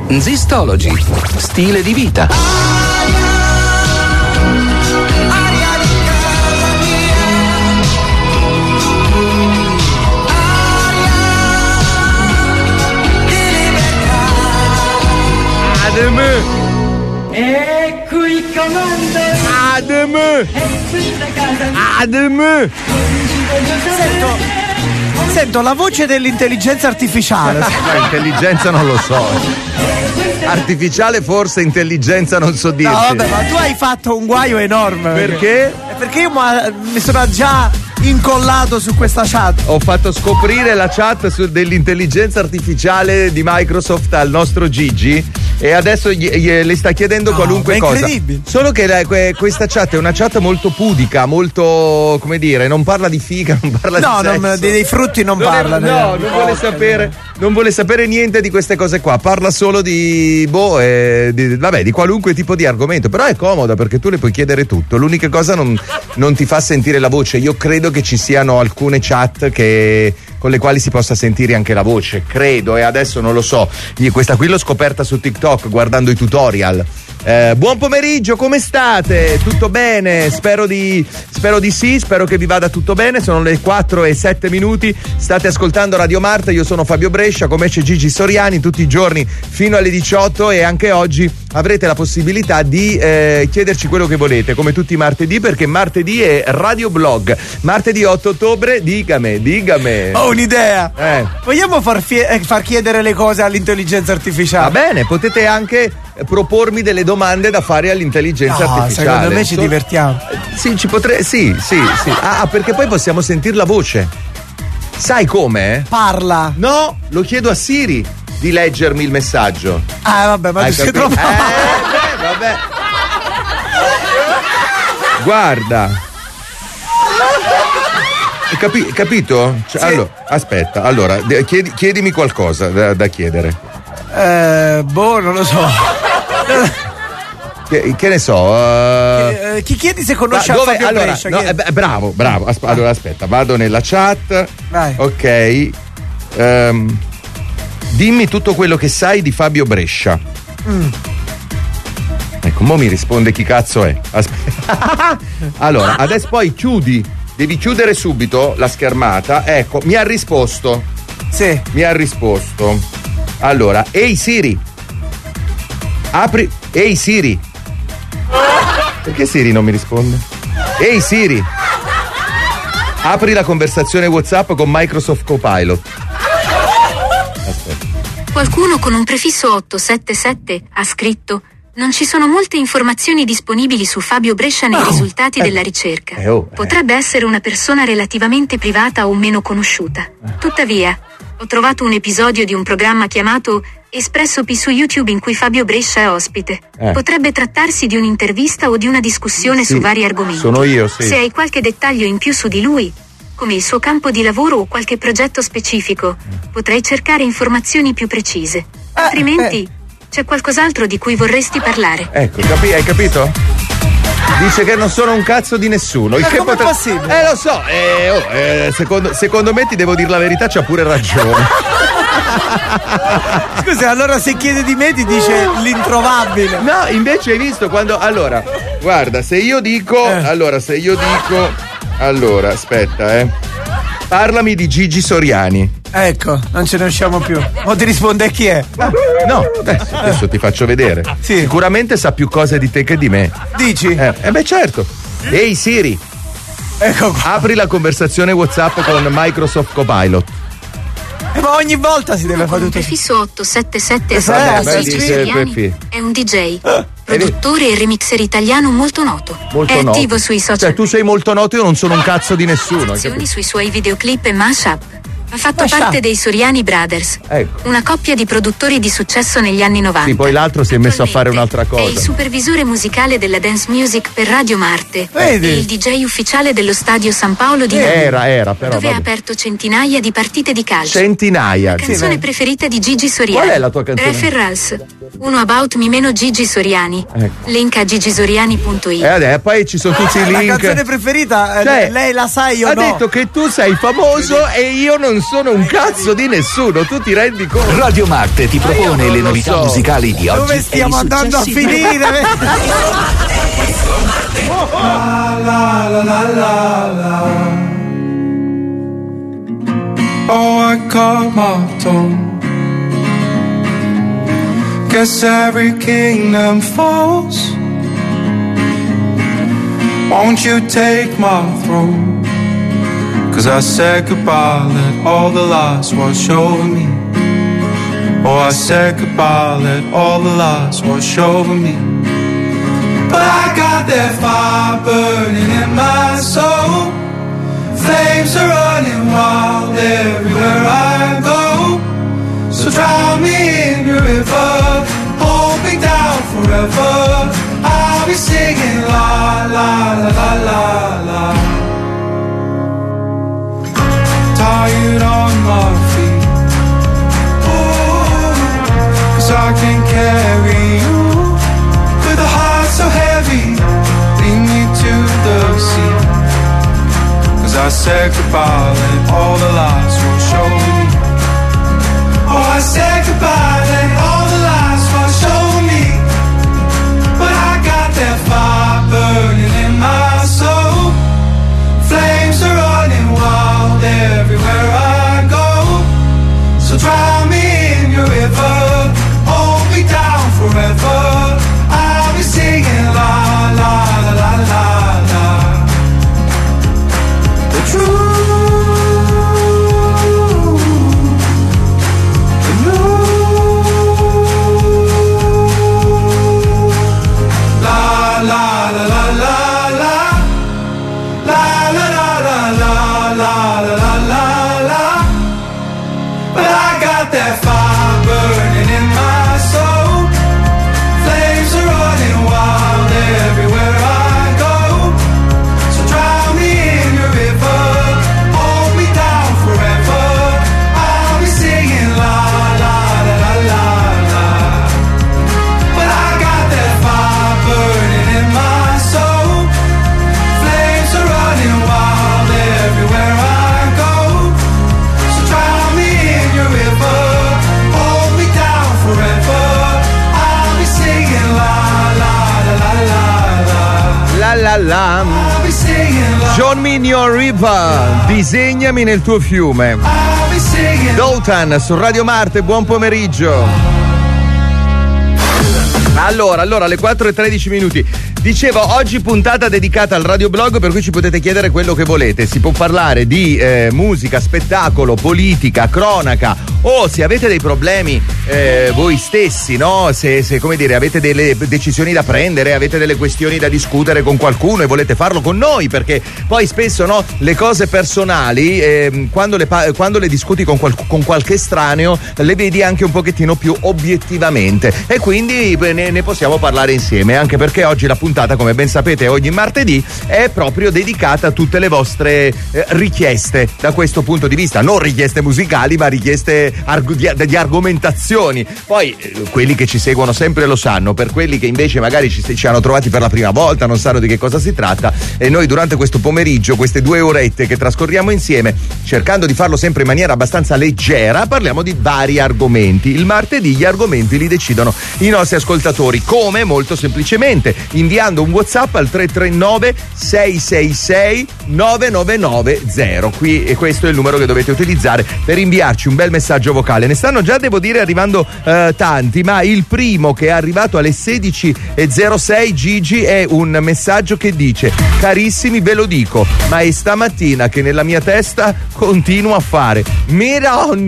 Zistology, stile di vita. Ecco il comando. Sento la voce dell'intelligenza artificiale. No, intelligenza non lo so. Artificiale forse, intelligenza non so dirti. No, vabbè, ma tu hai fatto un guaio enorme. Perché? Perché io mi sono già incollato su questa chat. Ho fatto scoprire la chat dell'intelligenza artificiale di Microsoft al nostro Gigi e adesso le sta chiedendo qualunque cosa. Solo che questa chat è una chat molto pudica, molto, come dire, non parla di figa, non parla di sesso. Dei frutti non parla. Non vuole sapere niente di queste cose qua. Parla solo di di qualunque tipo di argomento. Però è comoda perché tu le puoi chiedere tutto. L'unica cosa non ti fa sentire la voce. Io credo che ci siano alcune chat con le quali si possa sentire anche la voce, credo, e adesso non lo so. Io questa qui l'ho scoperta su TikTok guardando i tutorial. Buon pomeriggio, come state? Tutto bene? Spero di sì, spero che vi vada tutto bene. Sono le 4:07. State ascoltando Radio Marte, io sono Fabio Brescia, come c'è Gigi Soriani tutti i giorni fino alle 18 e anche oggi avrete la possibilità di chiederci quello che volete, come tutti i martedì, perché martedì è Radio Blog. Martedì 8 ottobre, digame. Ho un'idea. Vogliamo far chiedere le cose all'intelligenza artificiale? Va bene, potete anche propormi delle domande da fare all'intelligenza artificiale. Secondo me ci divertiamo. Sì, sì. Perché poi possiamo sentire la voce. Sai come? Parla. No, lo chiedo a Siri di leggermi il messaggio. Vabbè, ma tu sei troppo. Vabbè. Guarda. Capito? Sì. Allora, aspetta, chiedimi qualcosa da chiedere. Non lo so. Che ne so? Chi chiedi se conosce Fabio Brescia? Bravo. Allora aspetta, vado nella chat. Vai. Ok. Dimmi tutto quello che sai di Fabio Brescia. Ecco, mo mi risponde chi cazzo è. Aspetta. Allora, adesso poi devi chiudere subito la schermata. Ecco, mi ha risposto. Sì. Mi ha risposto. Allora, ehi Siri. Apri. Ehi Siri. Perché Siri non mi risponde? Ehi Siri. Apri la conversazione WhatsApp con Microsoft Copilot. Aspetta. Qualcuno con un prefisso 877 ha scritto: non ci sono molte informazioni disponibili su Fabio Brescia nei risultati della ricerca. Potrebbe essere una persona relativamente privata o meno conosciuta. Tuttavia, ho trovato un episodio di un programma chiamato Espresso P su YouTube in cui Fabio Brescia è ospite. Potrebbe trattarsi di un'intervista o di una discussione su vari argomenti. Sono io, sì. Se hai qualche dettaglio in più su di lui, come il suo campo di lavoro o qualche progetto specifico, potrei cercare informazioni più precise. Altrimenti, c'è qualcos'altro di cui vorresti parlare. Ecco, hai capito? Dice che non sono un cazzo di nessuno. Ma com'è possibile? Lo so. Secondo me, ti devo dire la verità, c'ha pure ragione. Scusa, allora se chiede di me ti dice l'introvabile. No, invece hai visto quando. Allora, guarda, se io dico. Allora, aspetta, parlami di Gigi Soriani. Ecco, non ce ne usciamo più. O ti risponde chi è? No, adesso ti faccio vedere. Sì. Sicuramente sa più cose di te che di me. Dici? Certo. Ehi Siri. Ecco qua. Apri la conversazione WhatsApp con Microsoft Copilot. Ma ogni volta si deve fare tutto. Il prefisso 877 Gigi Soriani è un DJ, produttore e remixer italiano molto noto. È attivo sui social. Cioè, tu sei molto noto, io non sono un cazzo di nessuno. Sui suoi videoclip e mashup. Ha fatto parte dei Soriani Brothers, una coppia di produttori di successo negli anni 90. Sì, poi l'altro si è messo a fare un'altra cosa. È il supervisore musicale della dance music per Radio Marte. Vedi? È il DJ ufficiale dello stadio San Paolo di Era però. dove ha aperto centinaia di partite di calcio. Centinaia. La canzone preferita di Gigi Soriani. Qual è la tua canzone? Referrals. Uno about me meno Gigi Soriani. Link a gigisoriani.it. Poi ci sono tutti i link. La canzone preferita, lei la sai o no? no? Ha detto che tu sei famoso e io non non sono un cazzo di nessuno, tu ti rendi conto? Radio Marte ti propone le novità musicali di oggi. Dove stiamo andando a finire? La la la la la la. Oh, I got my tongue. Guess every kingdom falls. Won't you take my throne? 'Cause I said goodbye, let all the lies wash over me. Oh, I said goodbye, let all the lies wash over me. But I got that fire burning in my soul. Flames are running wild everywhere I go. So drown me in your river, hold me down forever. I'll be singing la la la la la la. Tired on my feet, ooh, 'cause I can carry you with a heart so heavy. Lead me to the sea, 'cause I said goodbye and all the lies will show me. Oh, I said goodbye and all the lies will show me. But I got that fire burning in my soul. Flames are running wild everywhere I go. So drown me in your river, hold me down forever. I'll be singing la la la la la la. The truth. That fire burning in my soul. Flames are running wild everywhere I go. So drown me in your river, hold me down forever. I'll be singing la la la la la la. But I got that fire burning in my soul. Flames are running wild everywhere I go. So drown me in your river. La la. Join me in your river, disegnami nel tuo fiume. Doughtan su Radio Marte, buon pomeriggio. Allora, alle 4:13 minuti. Dicevo, oggi puntata dedicata al radioblog, per cui ci potete chiedere quello che volete. Si può parlare di musica, spettacolo, politica, cronaca, o se avete dei problemi voi stessi, no? Se come dire, avete delle decisioni da prendere, avete delle questioni da discutere con qualcuno e volete farlo con noi, perché poi spesso, no, le cose personali quando le discuti con qualche estraneo le vedi anche un pochettino più obiettivamente, e quindi ne possiamo parlare insieme, anche perché oggi la puntata, come ben sapete, ogni martedì è proprio dedicata a tutte le vostre richieste da questo punto di vista, non richieste musicali ma richieste di argomentazioni. Poi quelli che ci seguono sempre lo sanno, per quelli che invece magari ci hanno trovati per la prima volta, non sanno di che cosa si tratta, e noi durante questo pomeriggio, queste 2 orette che trascorriamo insieme, cercando di farlo sempre in maniera abbastanza leggera, parliamo di vari argomenti. Il martedì gli argomenti li decidono i nostri ascoltatori, come? Molto semplicemente inviando un WhatsApp al 339 666 9990. Qui, e questo è il numero che dovete utilizzare per inviarci un bel messaggio vocale. Ne stanno già, devo dire, arrivando tanti, ma il primo che è arrivato alle 16:06, Gigi, è un messaggio che dice: carissimi, ve lo dico, ma è stamattina che nella mia testa continuo a fare Miron.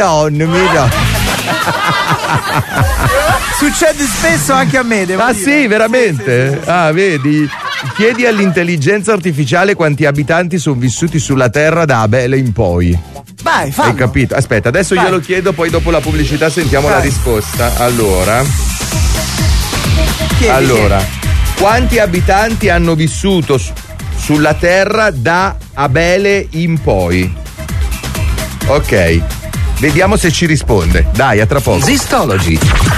Succede spesso anche a me, devo dire. Sì, veramente? Sì. Ah, vedi? Chiedi all'intelligenza artificiale quanti abitanti sono vissuti sulla Terra da Abele in poi. Vai, fallo. Hai capito? Aspetta, adesso glielo chiedo, poi dopo la pubblicità sentiamo la risposta. Allora, chiedi. Quanti abitanti hanno vissuto sulla Terra da Abele in poi? Ok. Vediamo se ci risponde. Dai, a tra poco. Zistology.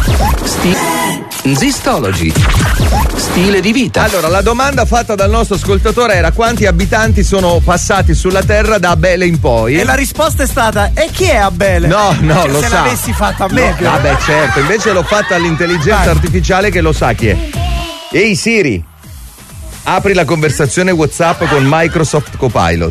Zistology. Stile di vita. Allora, la domanda fatta dal nostro ascoltatore era: quanti abitanti sono passati sulla Terra da Abele in poi? E la risposta è stata: e chi è Abele? No, lo se sa. l'avessi fatta a me. No, vabbè, certo, invece l'ho fatta all'intelligenza artificiale che lo sa chi è. Ehi Siri, apri la conversazione WhatsApp con Microsoft Copilot.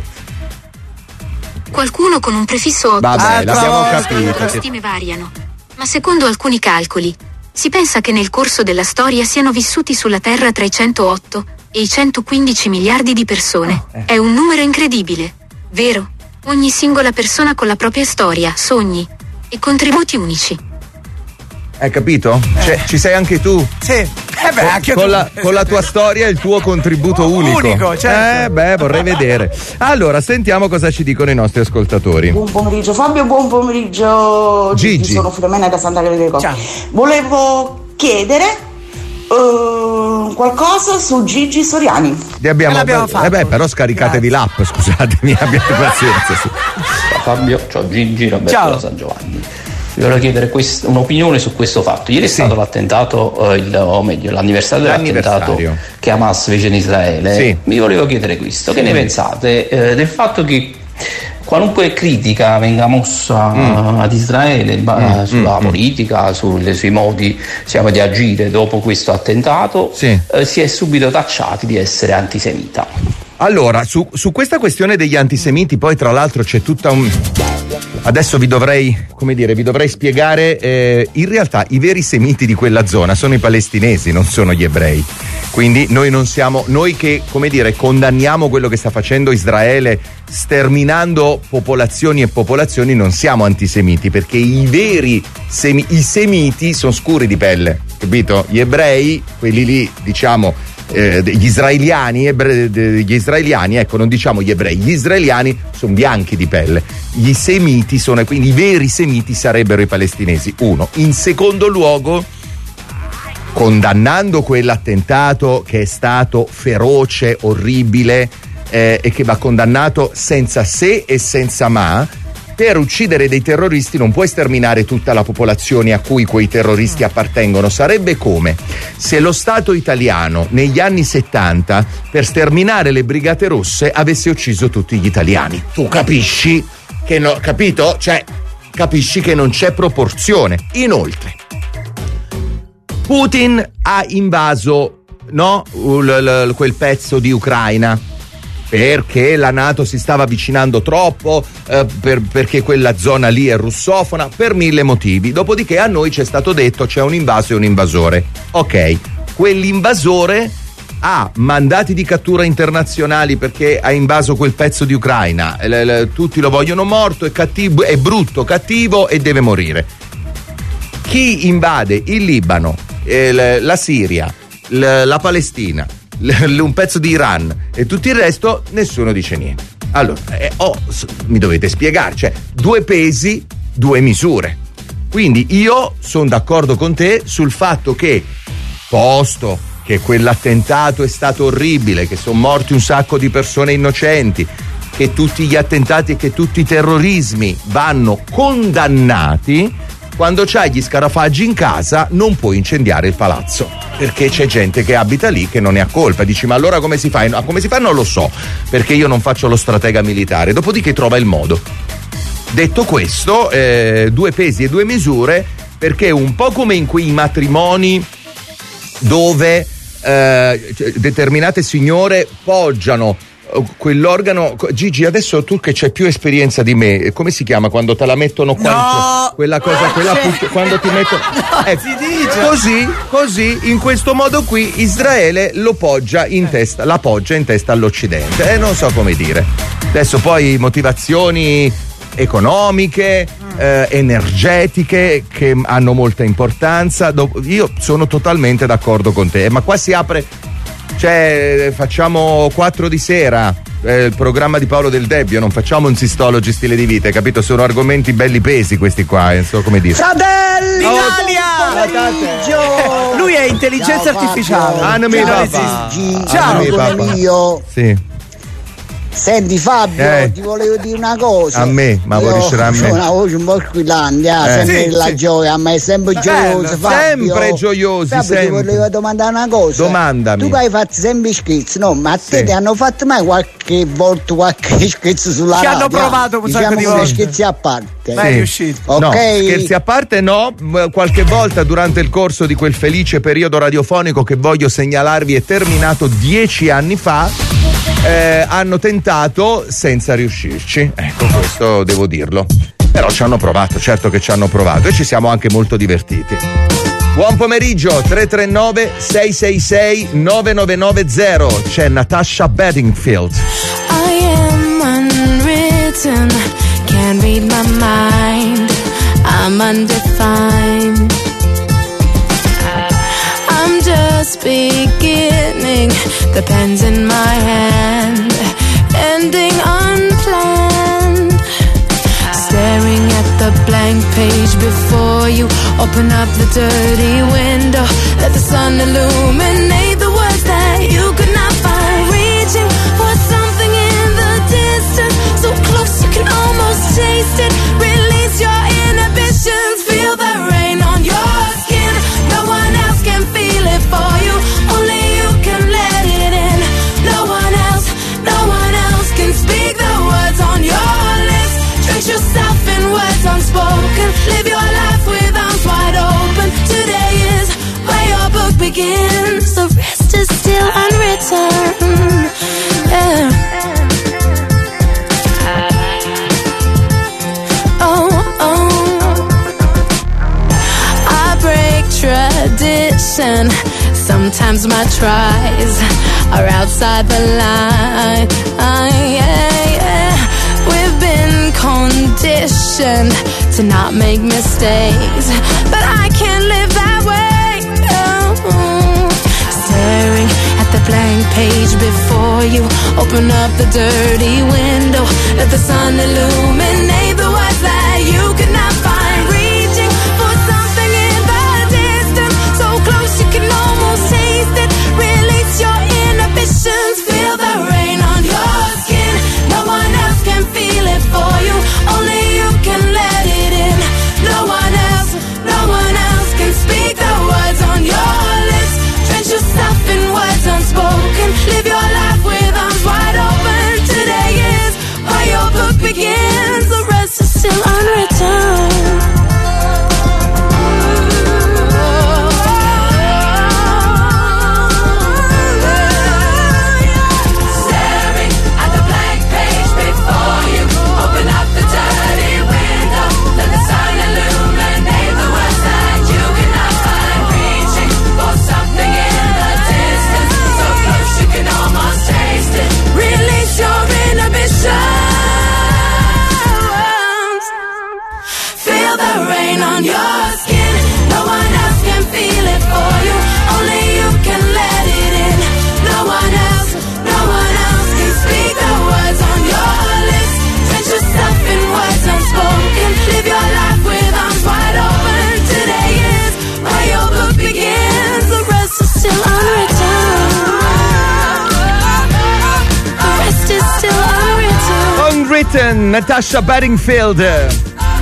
Qualcuno con un prefisso 8. Vabbè, l'abbiamo Le capito. stime variano, ma secondo alcuni calcoli si pensa che nel corso della storia siano vissuti sulla Terra tra i 108 e i 115 miliardi di persone. È un numero incredibile, vero? Ogni singola persona con la propria storia, sogni e contributi unici. Hai capito? Cioè, ci sei anche tu. Sì. Anche con, tu. con la tua storia e il tuo contributo unico. Unico, certo. Vorrei vedere. Allora, sentiamo cosa ci dicono i nostri ascoltatori. Buon pomeriggio Fabio, buon pomeriggio Gigi. Sono Filomena da Santa Crede dei Costi. Ciao. Volevo chiedere qualcosa su Gigi Soriani. l'abbiamo fatto. Però scaricatevi l'app, scusatemi, abbiate pazienza. Sì. Ciao Fabio, ciao Gigi, Roberto Ciao. da San Giovanni. Vi volevo chiedere un'opinione su questo fatto. Ieri è stato l'attentato, o meglio l'anniversario dell'attentato che Hamas fece in Israele. Sì. Mi volevo chiedere questo: che ne pensate del fatto che qualunque critica venga mossa ad Israele sulla politica, sui modi di agire dopo questo attentato, si è subito tacciati di essere antisemita? Allora, su questa questione degli antisemiti, poi tra l'altro c'è tutta adesso vi dovrei spiegare, in realtà i veri semiti di quella zona sono i palestinesi, non sono gli ebrei. Quindi noi che, condanniamo quello che sta facendo Israele sterminando popolazioni e popolazioni, non siamo antisemiti, perché i veri i semiti sono scuri di pelle, capito? Gli ebrei, quelli lì, gli israeliani, ecco, non diciamo gli ebrei, gli israeliani sono bianchi di pelle. Gli semiti quindi i veri semiti sarebbero i palestinesi. Uno. In secondo luogo, condannando quell'attentato che è stato feroce, orribile, e che va condannato senza se e senza ma. Per uccidere dei terroristi non puoi sterminare tutta la popolazione a cui quei terroristi appartengono. Sarebbe come se lo Stato italiano negli anni 70 per sterminare le Brigate Rosse avesse ucciso tutti gli italiani. Tu capisci che no, capito? Cioè, capisci che non c'è proporzione. Inoltre, Putin ha invaso quel pezzo di Ucraina perché la NATO si stava avvicinando troppo, perché quella zona lì è russofona, per 1000 motivi. Dopodiché a noi ci è stato detto c'è un invaso e un invasore. Ok, quell'invasore ha mandati di cattura internazionali perché ha invaso quel pezzo di Ucraina, tutti lo vogliono morto, è cattivo, è brutto, cattivo e deve morire. Chi invade il Libano, la Siria, la Palestina, un pezzo di Iran e tutto il resto, nessuno dice niente. Allora, mi dovete spiegare, cioè, 2 pesi, 2 misure. Quindi io sono d'accordo con te sul fatto che, posto che quell'attentato è stato orribile, che sono morti un sacco di persone innocenti, che tutti gli attentati e che tutti i terrorismi vanno condannati, quando c'hai gli scarafaggi in casa non puoi incendiare il palazzo, perché c'è gente che abita lì che non ne ha colpa. Dici, ma allora come si fa? No, come si fa non lo so, perché io non faccio lo stratega militare. Dopodiché trova il modo. Detto questo, 2 pesi e 2 misure, perché un po' come in quei matrimoni dove determinate signore poggiano quell'organo. Gigi, adesso tu che c'hai più esperienza di me, come si chiama quando te la mettono qua? Quella cosa, quando ti mettono. Si dice. Così, in questo modo qui, Israele la poggia in testa all'Occidente. Non so come dire. Adesso poi motivazioni economiche, energetiche, che hanno molta importanza. Io sono totalmente d'accordo con te, ma qua si apre. Cioè, facciamo 4 di sera, il programma di Paolo Del Debbio, non facciamo un Sistology stile di vita, capito? Sono argomenti belli pesi questi qua, non so come dire. Fratelli d'Italia! Lui è intelligenza artificiale. Ciao papà. Ciao io. Sì. Senti Fabio, ti volevo dire una cosa. A me, ma vuoi riuscire a me? Ho una voce un po' squillante, sempre la gioia, a me è sempre gioioso, Fabio. Sempre gioiosi, Fabio, sempre. ti volevo domandare una cosa. Domandami. Tu che hai fatto sempre scherzi, no? Ma a te ti hanno fatto mai qualche volta qualche scherzo sulla radio? Ci hanno provato un sacco di volte. Scherzi a parte. Ma è riuscito. Ok. No, scherzi a parte no, qualche volta durante il corso di quel felice periodo radiofonico che voglio segnalarvi è terminato 10 anni fa, hanno tentato senza riuscirci. Ecco, questo devo dirlo. Però ci hanno provato, certo che ci hanno provato e ci siamo anche molto divertiti. Buon pomeriggio, 339 666 9990. C'è Natasha Bedingfield. I am unwritten, can't read my mind, I'm undefined. I'm just beginning, the pen's in my hand, ending unplanned. Staring at the blank page before you, open up the dirty window, let the sun illuminate the words that you could not find. Reaching for something in the distance, so close you can almost taste it. Release your inhibitions, feel the rain on your skin. No one else can feel it for you, only you can let it in. No one else can speak the words on your lips. Drench yourself in words unspoken, live your life with arms wide open. Today is where your book begins, the rest is still unwritten. Yeah. I break tradition, sometimes my tries are outside the line. We've been conditioned to not make mistakes, but I can't live that way. Oh. Staring at the blank page before you, open up the dirty window, let the sun illuminate the words that you could not find. Reaching for something in the distance, so close you can almost taste it. Release your inhibitions, feel the rain on your skin. No one else can feel it for you, only you can let it in. No one else can speak the words on your lips. Drench yourself in words unspoken, live your life with arms wide open. Today is where your book begins, the rest is still unwritten. Feel the rain on your skin. No one else can feel it for you, only you can let it in. No one else can speak the words on your lips. Drench yourself in words unspoken, live your life with arms wide open. Today is where your book begins, the rest is still unwritten. The rest is still unwritten. Unwritten, Natasha Bedingfield.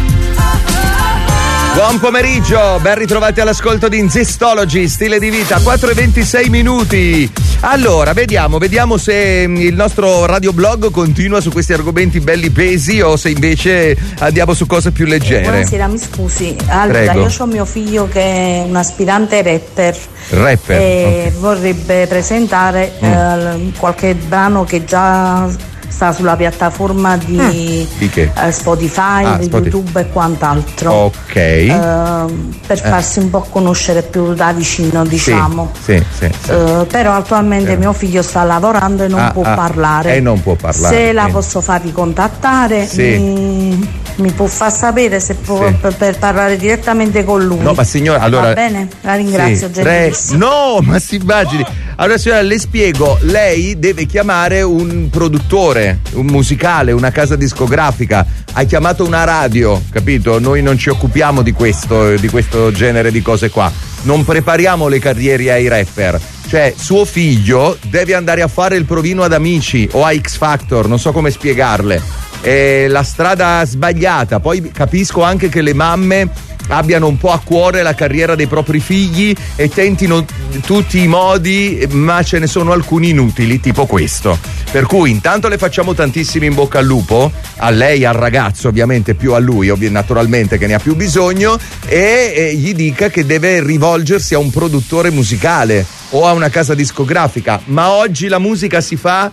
Buon pomeriggio, ben ritrovati all'ascolto di Zistology, stile di vita, 4:26 minuti. Allora, vediamo se il nostro radioblog continua su questi argomenti belli pesi o se invece andiamo su cose più leggere. Buonasera, mi scusi. Allora, Prego. io ho mio figlio che è un aspirante rapper. Okay. Vorrebbe presentare qualche brano che già sta sulla piattaforma di Spotify, di YouTube e quant'altro. Ok. Per farsi un po' conoscere più da vicino, diciamo. Sì. Però attualmente mio figlio sta lavorando e non può parlare. Non può parlare. Se la posso far ricontattare, mi può far sapere se può per parlare direttamente con lui. No, ma signora, allora. Va bene? La ringrazio, gentilissimo. No, ma si immagini. Allora signora, le spiego, lei deve chiamare un produttore, un musicale, una casa discografica. Ha chiamato una radio, capito? Noi non ci occupiamo di questo genere di cose qua. Non prepariamo le carriere ai rapper. Cioè, suo figlio deve andare a fare il provino ad Amici o a X Factor, non so come spiegarle. È la strada sbagliata. Poi capisco anche che le mamme abbiano un po' a cuore la carriera dei propri figli e tentino tutti i modi, ma ce ne sono alcuni inutili, tipo questo. Per cui intanto le facciamo tantissimi in bocca al lupo, a lei, al ragazzo, ovviamente più a lui, naturalmente, che ne ha più bisogno, e gli dica che deve rivolgersi a un produttore musicale o a una casa discografica. Ma oggi la musica si fa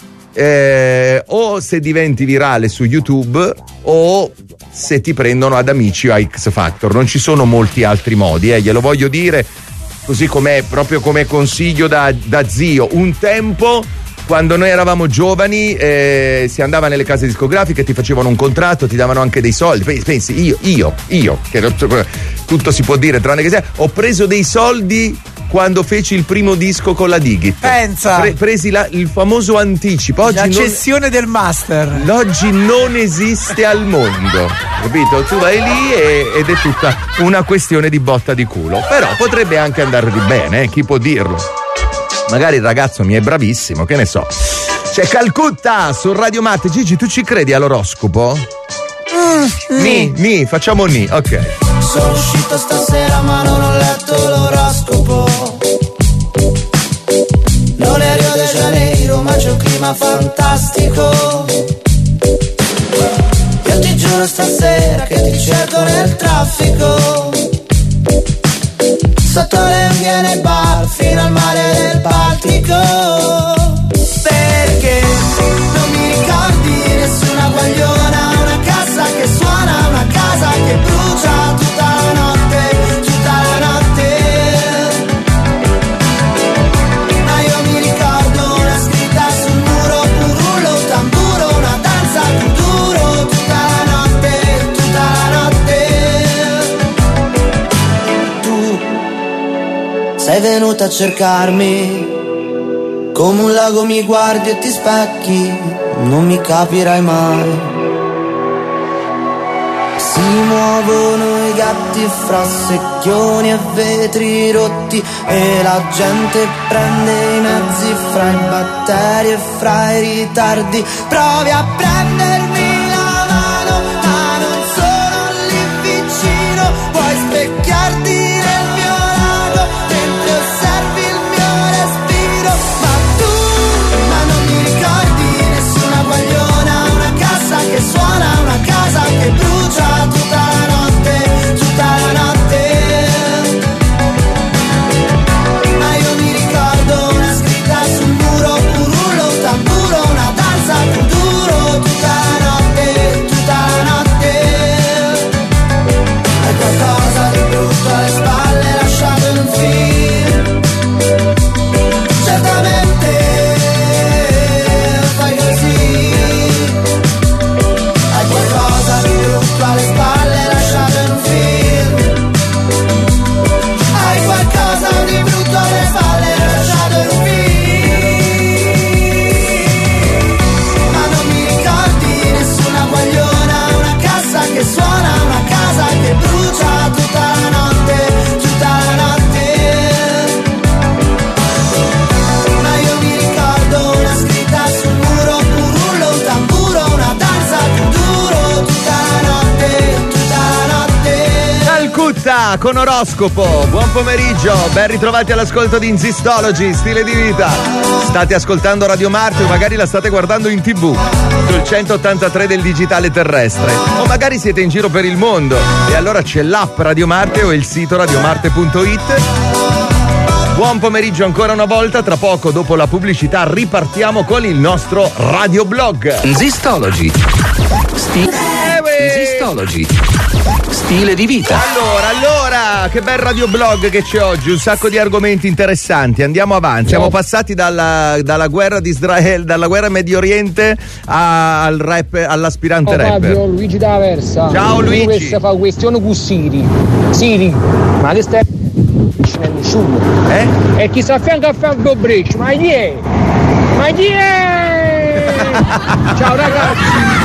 o se diventi virale su YouTube o se ti prendono ad Amici o a X Factor. Non ci sono molti altri modi, glielo voglio dire così com'è, proprio come consiglio da zio. Un tempo, quando noi eravamo giovani, si andava nelle case discografiche, ti facevano un contratto, ti davano anche dei soldi. Pensi, io che tutto si può dire tranne che sia, ho preso dei soldi quando feci il primo disco con la Digit. Pensa! Presi il famoso anticipo. Oggi la cessione del master. Oggi non esiste al mondo, capito? Tu vai lì ed è tutta una questione di botta di culo. Però potrebbe anche andare di bene, chi può dirlo? Magari il ragazzo mi è bravissimo, che ne so. C'è Calcutta su Radio Marte. Gigi, tu ci credi all'oroscopo? Facciamo ni, ok. Sono uscito stasera ma non ho letto l'oroscopo. Non è Rio de Janeiro ma c'è un clima fantastico. Io ti giuro stasera che ti cerco nel traffico, sotto le unghie bar fino al mare del Baltico. Perché non mi ricordi nessuna guagliona, una casa che suona, una casa che brucia tutta la notte, tutta la notte. Ma io mi ricordo una scritta sul muro, un rullo, un tamburo, una danza più duro, tutta la notte, tutta la notte. Tu sei venuta a cercarmi, come un lago mi guardi e ti specchi, non mi capirai mai. Si muovono i gatti fra secchioni e vetri rotti e la gente prende i mezzi fra i batteri e fra i ritardi. Provi a prendermi la mano, ma non sono lì vicino. Puoi specchiarti nel mio lago mentre osservi il mio respiro. Ma non mi ricordi nessuna guagliona, una casa che suona, una casa che brucia tutta la notte, tutta la notte. Ma io mi ricordo una scritta sul muro, un rullo, un tamburo, una danza più duro, tutta la notte, tutta la notte. Hai qualcosa di brutto alle spalle lasciato in un film, certamente fai così. Hai qualcosa di brutto alle spalle lasciato in un film, hai qualcosa di brutto alle spalle lasciato in un film. Ma non mi ricordi nessuna guagliona, una casa che suona, una casa che brucia tutta la notte, tutta la notte. Ma io mi ricordo una scritta sul muro, un rullo, un tamburo, una danza più duro, tutta la notte, tutta la notte. Calcutta con oroscopo. Buon pomeriggio, ben ritrovati all'ascolto di Insistology, stile di vita. State ascoltando Radio Marte o magari la state guardando in TV sul 183 del digitale terrestre, o magari siete in giro per il mondo e allora c'è l'app Radio Marte o il sito radiomarte.it. Buon pomeriggio ancora una volta. Tra poco, dopo la pubblicità, ripartiamo con il nostro radioblog Insistology. Insistology. Stile di vita. Allora, che bel radioblog che c'è oggi, un sacco di argomenti interessanti. Andiamo avanti. Siamo passati dalla guerra di Israele, dalla guerra Medio Oriente al rap, all'aspirante rapper. Fabio, Luigi da Versa. Ciao Luigi. Questa fa questione con Siri, ma che stai nessuno? E chi sta a fianco a Fabio Brecci? Ma chi è? Ciao ragazzi.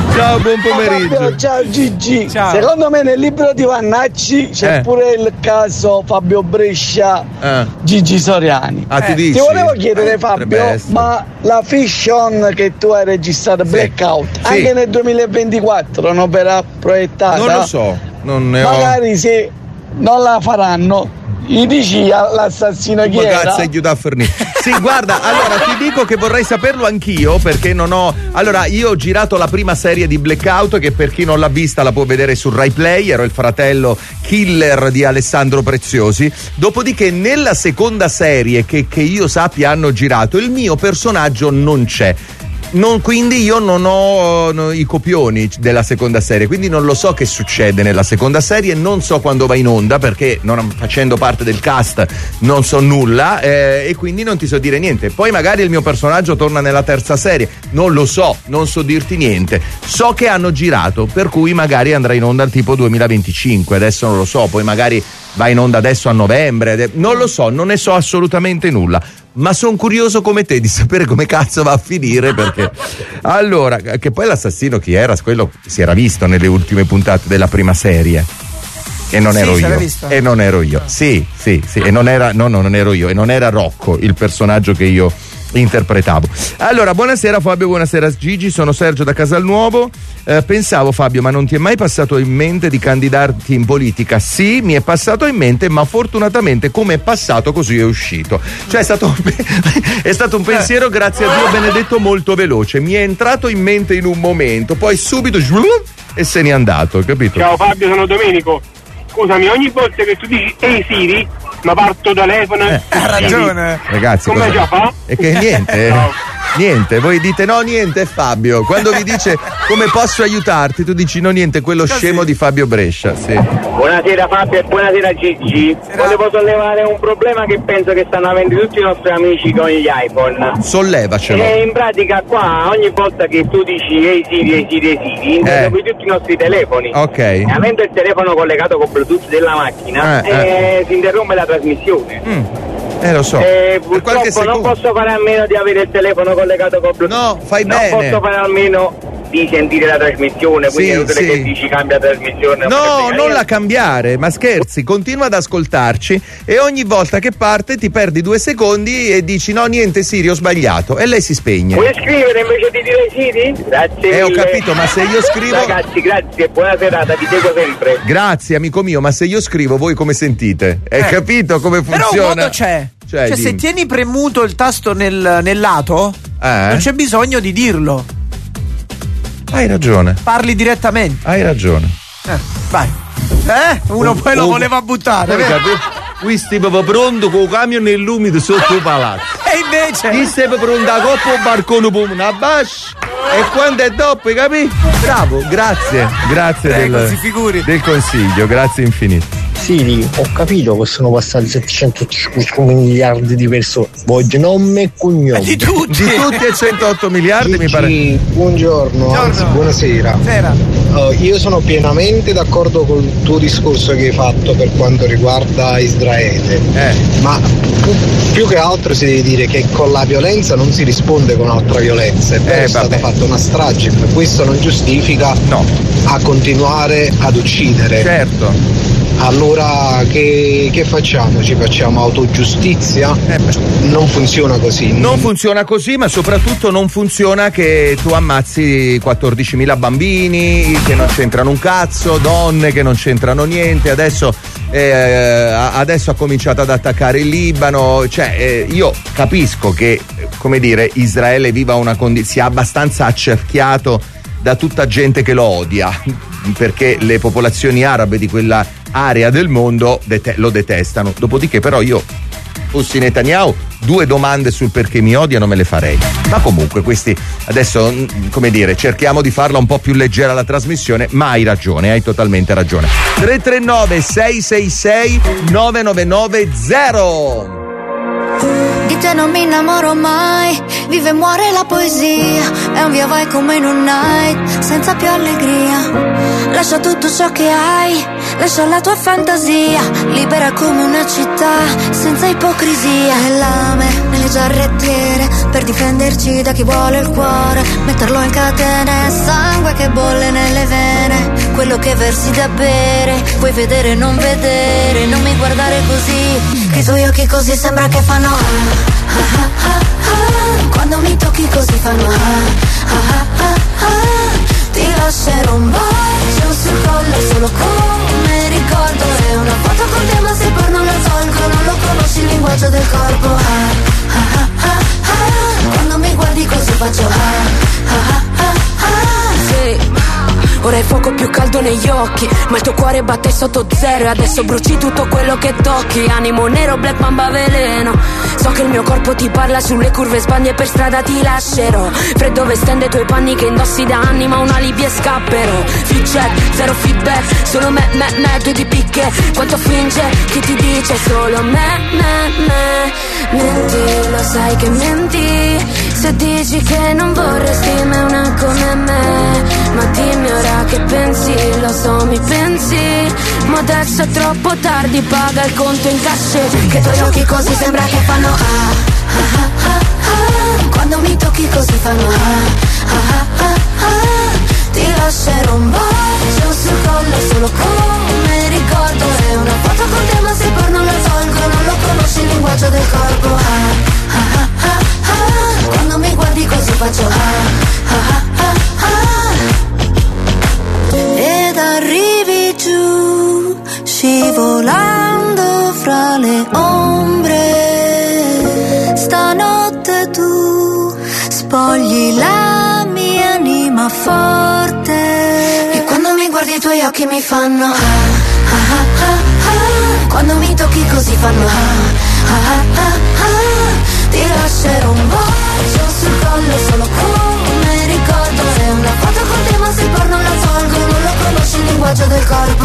Ciao, buon pomeriggio. Ciao Gigi. Ciao. Secondo me nel libro di Vannacci c'è pure il caso Fabio Brescia, Gigi Soriani. Tu dici? Ti volevo chiedere Fabio, ma la fiction che tu hai registrato, Blackout, anche nel 2024 non verrà proiettata? Non lo so, non ne magari se non la faranno, gli dici all'assassino chi era? Sì, guarda, allora ti dico che vorrei saperlo anch'io, perché non ho. Allora, io ho girato la prima serie di Blackout, che per chi non l'ha vista la può vedere su Rai Play. Ero il fratello killer di Alessandro Preziosi. Dopodiché nella seconda serie che io sappia hanno girato, il mio personaggio non c'è. Quindi io non ho i copioni della seconda serie, quindi non lo so che succede nella seconda serie, non so quando va in onda, perché non facendo parte del cast non so nulla, e quindi non ti so dire niente. Poi magari il mio personaggio torna nella terza serie, non lo so, non so dirti niente. So che hanno girato, per cui magari andrà in onda tipo 2025, adesso non lo so, poi magari va in onda adesso a novembre, non lo so, non ne so assolutamente nulla. Ma sono curioso come te di sapere come cazzo va a finire, perché allora, che poi l'assassino chi era? Quello si era visto nelle ultime puntate della prima serie. E non ero io. E non ero io. Sì. E non era, no, non ero io. E non era Rocco il personaggio che io interpretavo. Allora, buonasera Fabio, buonasera Gigi, sono Sergio da Casalnuovo. Pensavo, Fabio, ma non ti è mai passato in mente di candidarti in politica? Sì, mi è passato in mente, ma fortunatamente come è passato così è uscito. Cioè è stato un pensiero, grazie a Dio benedetto, molto veloce. Mi è entrato in mente in un momento, poi subito e se n'è andato, capito? Ciao Fabio, sono Domenico. Scusami, ogni volta che tu dici ehi Siri, ma parto telefono. Ha ragione. Ragazzi, come già fa? E che niente. No. Niente, voi dite no, niente, è Fabio. Quando vi dice come posso aiutarti, tu dici no, niente, quello scemo di Fabio Brescia. Sì. Buonasera Fabio e buonasera Gigi. Volevo sollevare un problema che penso che stanno avendo tutti i nostri amici con gli iPhone. Sollevacelo. E in pratica qua ogni volta che tu dici ehi Siri, interrompi tutti i nostri telefoni. Ok. E avendo il telefono collegato con Bluetooth della macchina, si interrompe la trasmissione. Lo so. Purtroppo non posso fare a meno di avere il telefono collegato con Bluetooth. No, fai bene. Non posso fare a meno di sentire la trasmissione, quindi è inutile che dici cambia trasmissione. No, non la cambiare, ma scherzi, continua ad ascoltarci e ogni volta che parte ti perdi 2 secondi e dici no, niente Siri, ho sbagliato, e lei si spegne. Puoi scrivere invece di dire Siri? Grazie. Ho capito, ma se io scrivo. Ragazzi, grazie, buona serata, vi seguo sempre. Grazie amico mio, ma se io scrivo voi come sentite? Hai capito come funziona? Però un modo c'è. Cioè se tieni premuto il tasto nel lato, non c'è bisogno di dirlo. Hai ragione. Parli direttamente. Hai ragione. Vai. Uno poi lo voleva buttare. Qui stiamo pronto con il camion nell'umido sotto il palazzo. E invece? Qui stiamo pronto a coppa o barcone per una bascia. E quando è dopo, capito? Bravo, grazie. Grazie del consiglio, grazie infinito. Sì, ho capito che sono passati 705 miliardi di persone. Voglio nome e cognome. Di tutti e 108 miliardi Gigi, mi pare. Buongiorno, anzi buonasera. Io sono pienamente d'accordo con il tuo discorso che hai fatto per quanto riguarda Israele. Ma più che altro si deve dire che con la violenza non si risponde con altra violenza. È stata fatta una strage, ma questo non giustifica a continuare ad uccidere. Certo. Allora che facciamo? Ci facciamo autogiustizia? Non funziona così. Non funziona così, ma soprattutto non funziona che tu ammazzi 14.000 bambini che non c'entrano un cazzo, donne che non c'entrano niente. Adesso ha cominciato ad attaccare il Libano. Cioè, io capisco che, come dire, Israele viva una condizione, sia abbastanza accerchiato da tutta gente che lo odia, perché le popolazioni arabe di quella area del mondo lo detestano. Dopodiché però io fossi Netanyahu 2 domande sul perché mi odiano me le farei. Ma comunque questi adesso, come dire, cerchiamo di farla un po' più leggera la trasmissione, ma hai ragione, hai totalmente ragione. 339 666 9990. Di te non mi innamoro mai, vive e muore la poesia, è un via vai come in un night, senza più allegria. Lascia tutto ciò che hai, lascia la tua fantasia, libera come una città, senza ipocrisia. E lame nelle giarrettiere per difenderci da chi vuole il cuore, metterlo in catene, sangue che bolle nelle vene, quello che versi da bere, vuoi vedere non vedere, non mi guardare così, che i tuoi occhi così sembra che fanno quando mi tocchi così fanno ti lascerò un bacio sul collo solo come ricordo, è una foto con te ma se poi non la tolgo, non lo conosci il linguaggio del corpo, quando mi guardi così faccio sì. Ora è fuoco più caldo negli occhi, ma il tuo cuore batte sotto zero e adesso bruci tutto quello che tocchi. Animo nero, black mamba veleno. So che il mio corpo ti parla sulle curve, sbagli e per strada ti lascerò. Freddo vestendo i tuoi panni che indossi da anni, ma un alibi e scapperò. Feedback, zero feedback, solo me, due di picche. Quanto finge, chi ti dice solo me. Menti, lo sai che menti, se dici che non vorresti mai una come me. Ma dimmi ora che pensi, lo so mi pensi, ma adesso è troppo tardi, paga il conto in cash. Che i tuoi occhi così sembra che fanno quando mi tocchi così fanno ti lascerò un bacio sul collo solo come ricordo, è una foto con te ma se poi non la tolgo, non lo conosci il linguaggio del corpo, quando mi guardi così faccio ed arrivi giù scivolando fra le ombre, stanotte tu spogli la mia anima forte e quando mi guardi i tuoi occhi mi fanno quando mi tocchi così fanno ti lascerò un bacio sul collo solo come ricordo, è una foto con te ma se poi non la tolgo, non lo conosci il linguaggio del corpo.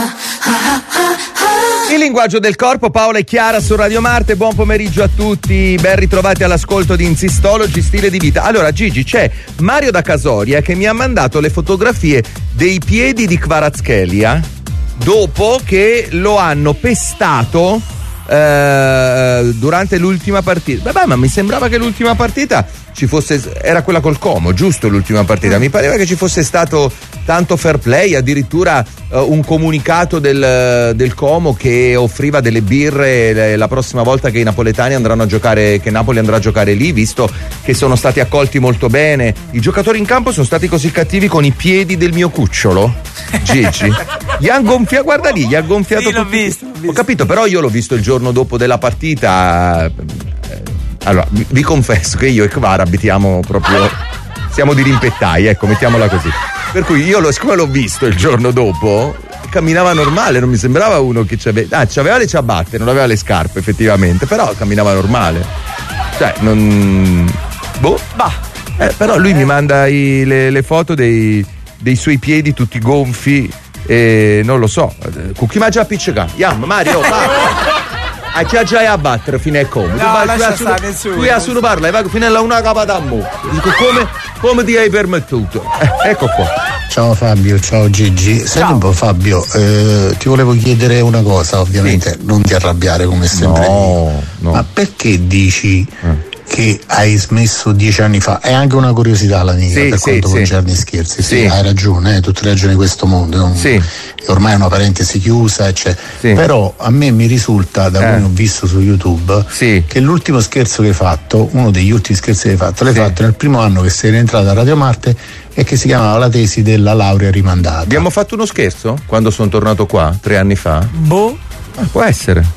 Il linguaggio del corpo, Paola e Chiara su Radio Marte. Buon pomeriggio a tutti, ben ritrovati all'ascolto di Insistology, stile di vita. Allora Gigi, c'è Mario da Casoria che mi ha mandato le fotografie dei piedi di Kvaratskhelia dopo che lo hanno pestato durante l'ultima partita. Beh, ma mi sembrava che l'ultima partita ci fosse, era quella col Como, giusto? L'ultima partita mi pareva che ci fosse stato tanto fair play, addirittura un comunicato del Como che offriva delle birre la prossima volta che i napoletani andranno a giocare, che Napoli andrà a giocare lì, visto che sono stati accolti molto bene. I giocatori in campo sono stati così cattivi con i piedi del mio cucciolo, Gigi. Gli han gonfiato, guarda lì, gli ha gonfiato. Sì, l'ho visto. Ho capito, però io l'ho visto il giorno dopo della partita. Allora, vi confesso che io e Kvara abitiamo proprio, siamo dirimpettai, ecco, mettiamola così. Per cui io siccome l'ho visto il giorno dopo, camminava normale, non mi sembrava uno che c'aveva le ciabatte, non aveva le scarpe effettivamente, però camminava normale. Cioè, non... boh. Però lui mi manda le foto dei suoi piedi tutti gonfi e non lo so. Con chi mangia a piccicare? Mario, va! A chi già a battere fino a come? Tu a solo parla, vai fino alla una capa d'ammo. Dico come ti hai permettuto? Ecco qua. Ciao Fabio, ciao Gigi. Senti un po' Fabio, ti volevo chiedere una cosa, ovviamente non ti arrabbiare come sempre. No. Ma perché dici che hai smesso 10 anni fa? È anche una curiosità la mia, per quanto concerne i scherzi. Sì, hai ragione, tutte le ragioni di questo mondo. Ormai è una parentesi chiusa, eccetera. Però a me mi risulta, da come ho visto su YouTube, che l'ultimo scherzo che hai fatto, uno degli ultimi scherzi che hai fatto, l'hai fatto nel primo anno che sei rientrato a Radio Marte e che si chiamava La tesi della laurea rimandata. Abbiamo fatto uno scherzo quando sono tornato qua 3 anni fa? Può essere.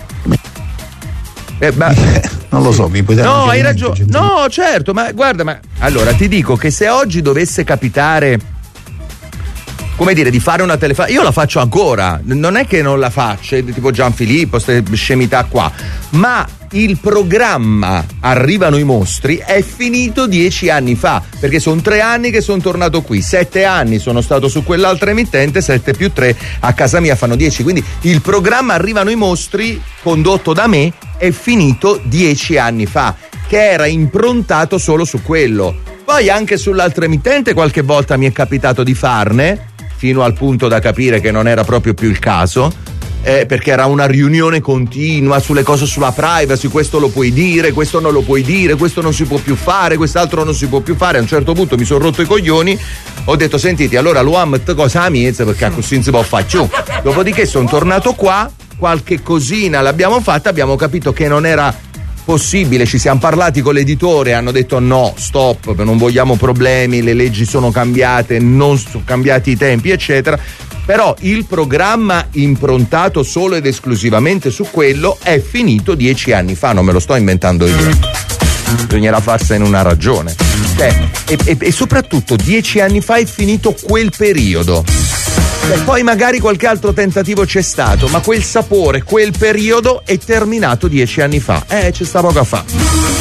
Non lo so, mi puoi dare hai ragione. No, certo, ma guarda, allora ti dico che se oggi dovesse capitare, come dire, di fare una telefonata, io la faccio ancora, non è che non la faccio, tipo Gianfilippo, queste scemità qua, ma il programma Arrivano i mostri è finito 10 anni fa, perché sono 3 anni che sono tornato qui, 7 anni sono stato su quell'altra emittente, 7 più 3 a casa mia fanno 10, quindi il programma Arrivano i mostri condotto da me è finito 10 anni fa, che era improntato solo su quello. Poi anche sull'altra emittente qualche volta mi è capitato di farne, fino al punto da capire che non era proprio più il caso. perché era una riunione continua sulle cose, sulla privacy, questo lo puoi dire, questo non lo puoi dire, questo non si può più fare, quest'altro non si può più fare. A un certo punto mi sono rotto i coglioni, ho detto sentite, allora lo amet cosa a miezza, perché così non si può fare più. Dopodiché sono tornato qua, qualche cosina l'abbiamo fatta, abbiamo capito che non era possibile, ci siamo parlati con l'editore, hanno detto no, stop, non vogliamo problemi, le leggi sono cambiate, non sono cambiati i tempi, eccetera. Però il programma improntato solo ed esclusivamente su quello è finito 10 anni fa, non me lo sto inventando io. Bisognerà farsene una ragione. E soprattutto 10 anni fa è finito quel periodo. Poi magari qualche altro tentativo c'è stato, ma quel sapore, quel periodo è terminato 10 anni fa. C'è sta poco a fa'.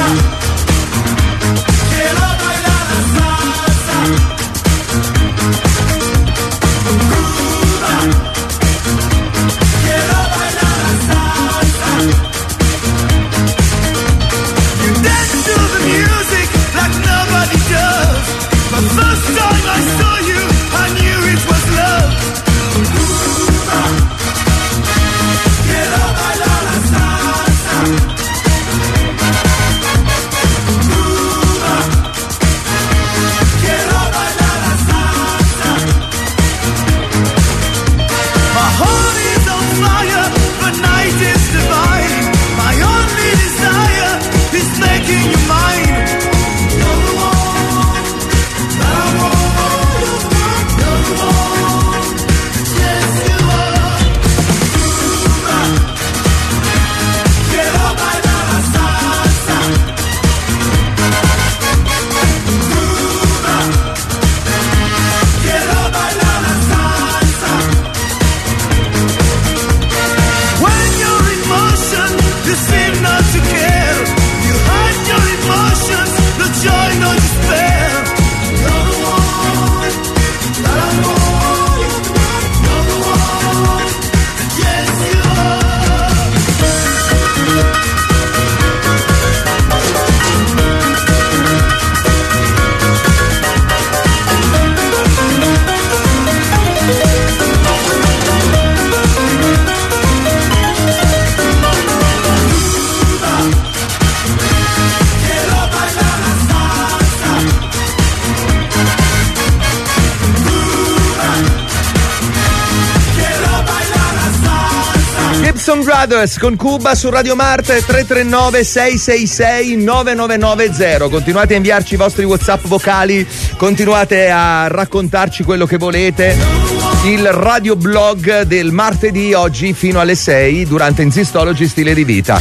Brothers con Cuba su Radio Marte. 339 666 9990. Continuate a inviarci i vostri WhatsApp vocali, continuate a raccontarci quello che volete. Il radioblog del martedì oggi fino alle 6 durante Insistology Stile di Vita.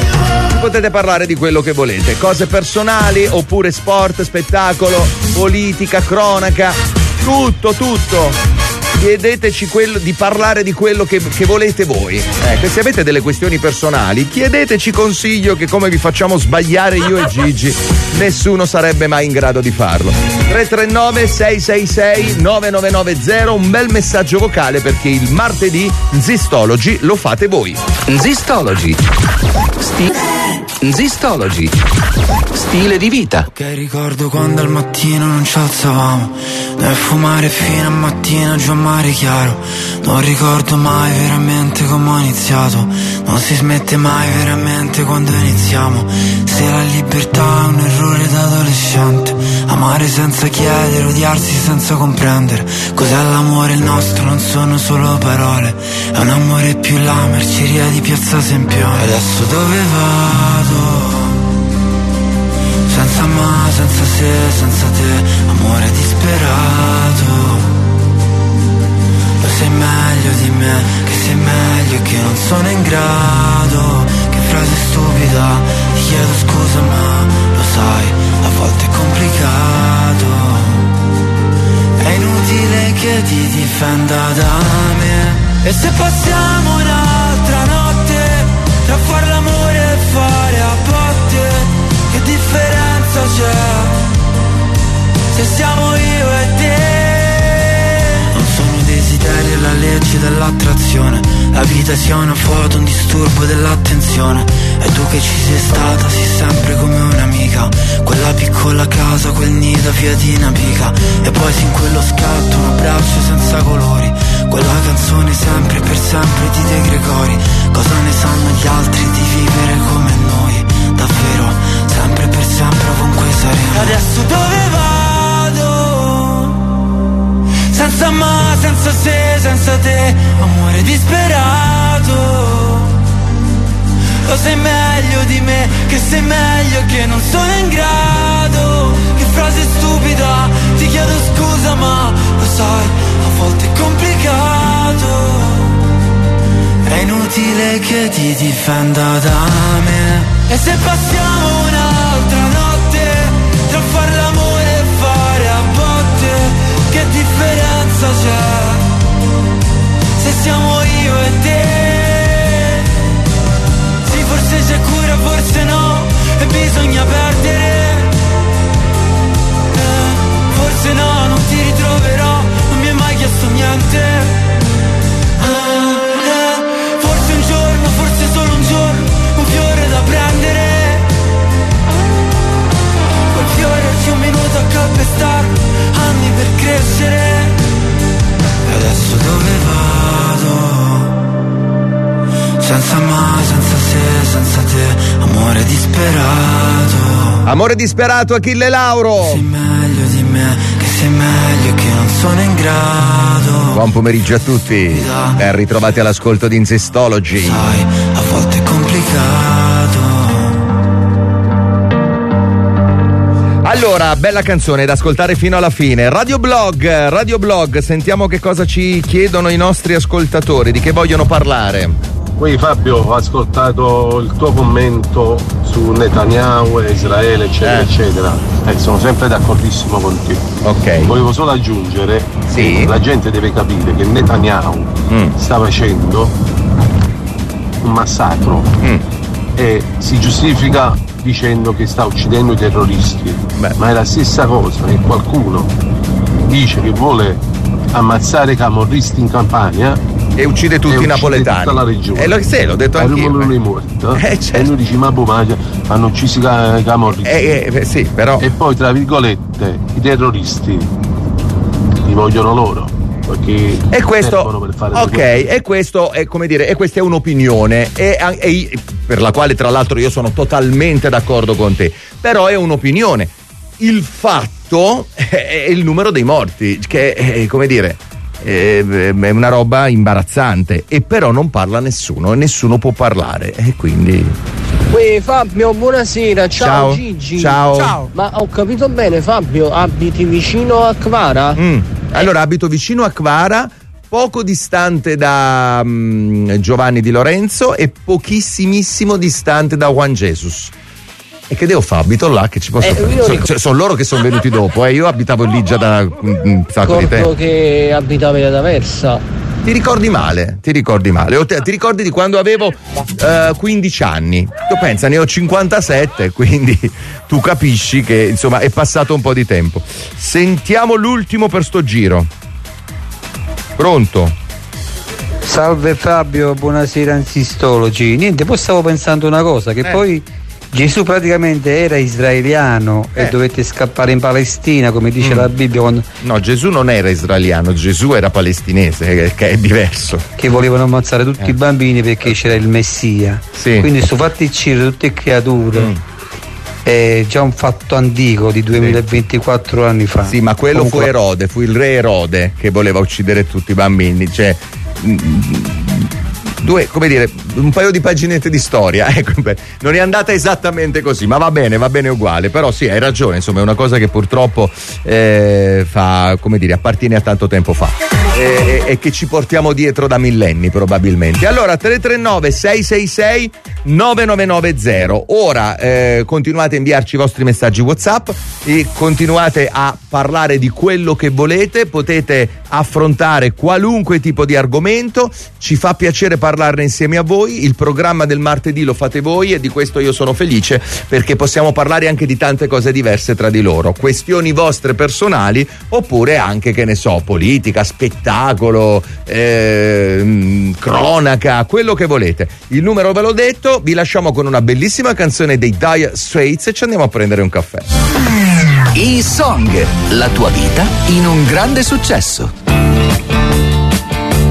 Potete parlare di quello che volete, cose personali oppure sport, spettacolo, politica, cronaca, tutto. Chiedeteci di parlare di quello che volete voi. Se avete delle questioni personali, chiedeteci consiglio, che come vi facciamo sbagliare io e Gigi, nessuno sarebbe mai in grado di farlo. 339 666 9990, un bel messaggio vocale, perché il martedì Zistology lo fate voi. Zistology. Zistology. Stile di vita. Che ricordo quando al mattino non ci alzavamo, noi a fumare fino a mattina giù a mare chiaro. Non ricordo mai veramente come ho iniziato, non si smette mai veramente quando iniziamo. Se la libertà è un errore da adolescente, amare senza chiedere, odiarsi senza comprendere. Cos'è l'amore il nostro? Non sono solo parole, è un amore più la merceria di Piazza Sempione. Adesso dove vado? Senza ma, senza se, senza te, amore disperato. Lo sai meglio di me, che sei meglio e che non sono in grado. Che frase stupida, ti chiedo scusa ma lo sai, a volte è complicato. È inutile che ti difenda da me. E se passiamo un'altra notte tra far l'amore e fare a botte, che differenza c'è se siamo io e te? Non sono desideri e la legge dell'attrazione, la vita sia una foto, un disturbo dell'attenzione. E tu che ci sei stata, sei sempre come un'amica, quella piccola casa, quel nido via di Napica. E poi sin quello scatto, un abbraccio senza colori, quella canzone sempre per sempre di De Gregori. Cosa ne sanno gli altri di vivere come noi? Davvero, sempre per sempre ovunque saremo. Adesso dove vado? Senza ma, senza se, senza te, amore disperato. Lo sai meglio di me, che sei meglio, che non sono in grado. Che frase stupida, ti chiedo scusa ma lo sai, a volte è complicato. È inutile che ti difenda da me. E se passiamo un'altra notte tra far l'amore e fare a botte, che differenza c'è se siamo io e te? Forse c'è cura, forse no, e bisogna perdere. Forse no, non ti ritroverò, non mi hai mai chiesto niente. Forse un giorno, forse solo un giorno, un fiore da prendere. Quel fiore ci un minuto a calpestarlo, anni per crescere. E adesso dove vado? Senza ma, senza se, senza te, amore disperato. Amore disperato, Achille Lauro. Sei meglio di me, che sei meglio, che non sono in grado. Buon pomeriggio a tutti, ben ritrovati all'ascolto di Insistology. Sai, a volte è complicato. Allora, bella canzone da ascoltare fino alla fine. Radio Blog, sentiamo che cosa ci chiedono i nostri ascoltatori, di che vogliono parlare. Poi Fabio, ho ascoltato il tuo commento su Netanyahu e Israele, eccetera, eccetera. Sono sempre d'accordissimo con te. Ok. Volevo solo aggiungere che la gente deve capire che Netanyahu sta facendo un massacro e si giustifica dicendo che sta uccidendo i terroristi. Ma è la stessa cosa che qualcuno dice che vuole ammazzare i camorristi in Campania e uccide tutti i napoletani. Tutta la regione. L'ho detto anch'io. Lui è morto. Certo. E lui dice ma hanno ucciso i camorristi. Sì, però. E poi tra virgolette i terroristi li vogliono loro. Perché e questo per fare e questo è come dire, e questa è un'opinione per la quale tra l'altro io sono totalmente d'accordo con te, però è un'opinione. Il fatto è il numero dei morti, che è, come dire, è una roba imbarazzante, e però non parla nessuno e nessuno può parlare, e quindi Fabio, buonasera, ciao Gigi. Ciao. Ma ho capito bene, Fabio, abiti vicino a Kvara? Allora, abito vicino a Kvara, poco distante da Giovanni Di Lorenzo e pochissimissimo distante da Juan Jesus. E che devo fare? Abito là, che ci posso fare? Sono loro che sono venuti dopo, io abitavo lì già da un sacco di tempo. Ricordo che abitavi ad Aversa. Ti ricordi male. O ti ricordi di quando avevo 15 anni? Tu pensa, ne ho 57, quindi tu capisci che insomma è passato un po' di tempo. Sentiamo l'ultimo per sto giro. Pronto? Salve Fabio, buonasera Insistology. Niente, poi stavo pensando una cosa, che poi Gesù praticamente era israeliano e dovette scappare in Palestina, come dice la Bibbia. No, Gesù non era israeliano, Gesù era palestinese, che è diverso. Che volevano ammazzare tutti i bambini perché c'era il Messia. Sì. Quindi sto fatti uccidere tutte le creature. È già un fatto antico di 2024 anni fa. Sì, ma quello fu Erode, fu il re Erode che voleva uccidere tutti i bambini, cioè come dire, un paio di paginette di storia, ecco, non è andata esattamente così, ma va bene uguale, però sì, hai ragione, insomma è una cosa che purtroppo appartiene a tanto tempo fa e che ci portiamo dietro da millenni probabilmente. Allora 339 666 9990, ora continuate a inviarci i vostri messaggi WhatsApp e continuate a parlare di quello che volete, potete affrontare qualunque tipo di argomento, ci fa piacere parlarne insieme a voi, il programma del martedì lo fate voi e di questo io sono felice, perché possiamo parlare anche di tante cose diverse tra di loro, questioni vostre personali oppure anche, che ne so, politica, spettacolo, cronaca, quello che volete. Il numero ve l'ho detto, vi lasciamo con una bellissima canzone dei Dire Straits e ci andiamo a prendere un caffè. E-Song, la tua vita in un grande successo.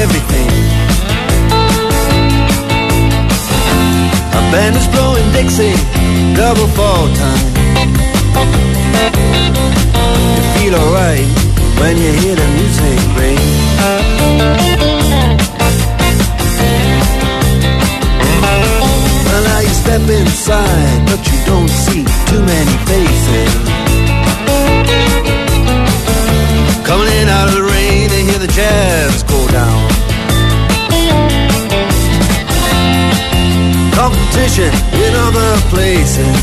everything. A band is blowing Dixie, double fall time. You feel alright when you hear the music ring. Well, now you step inside, but you don't see too many faces. Coming in out of the rain, they hear the jazz go down. Competition in other places,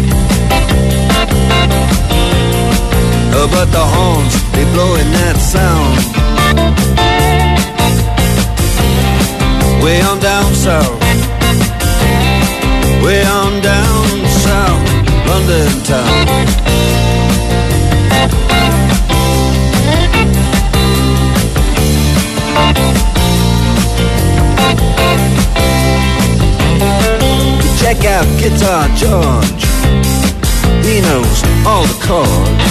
but the horns, they blowing that sound. Way on down south, way on down south, London town. Check out Guitar George, he knows all the chords.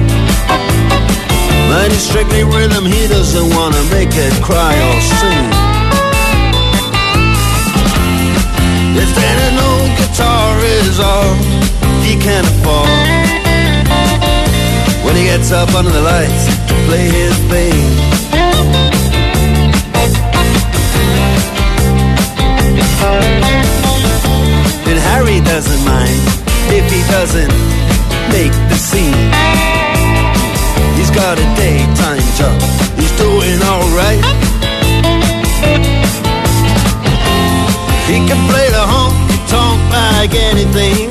But it's strictly rhythm, he doesn't want to make it cry or sing. If an old guitar is all he can afford, when he gets up under the lights to play his thing, and Harry doesn't mind if he doesn't make the scene. He's got a daytime job, he's doing alright. He can play the honky-tonk like anything,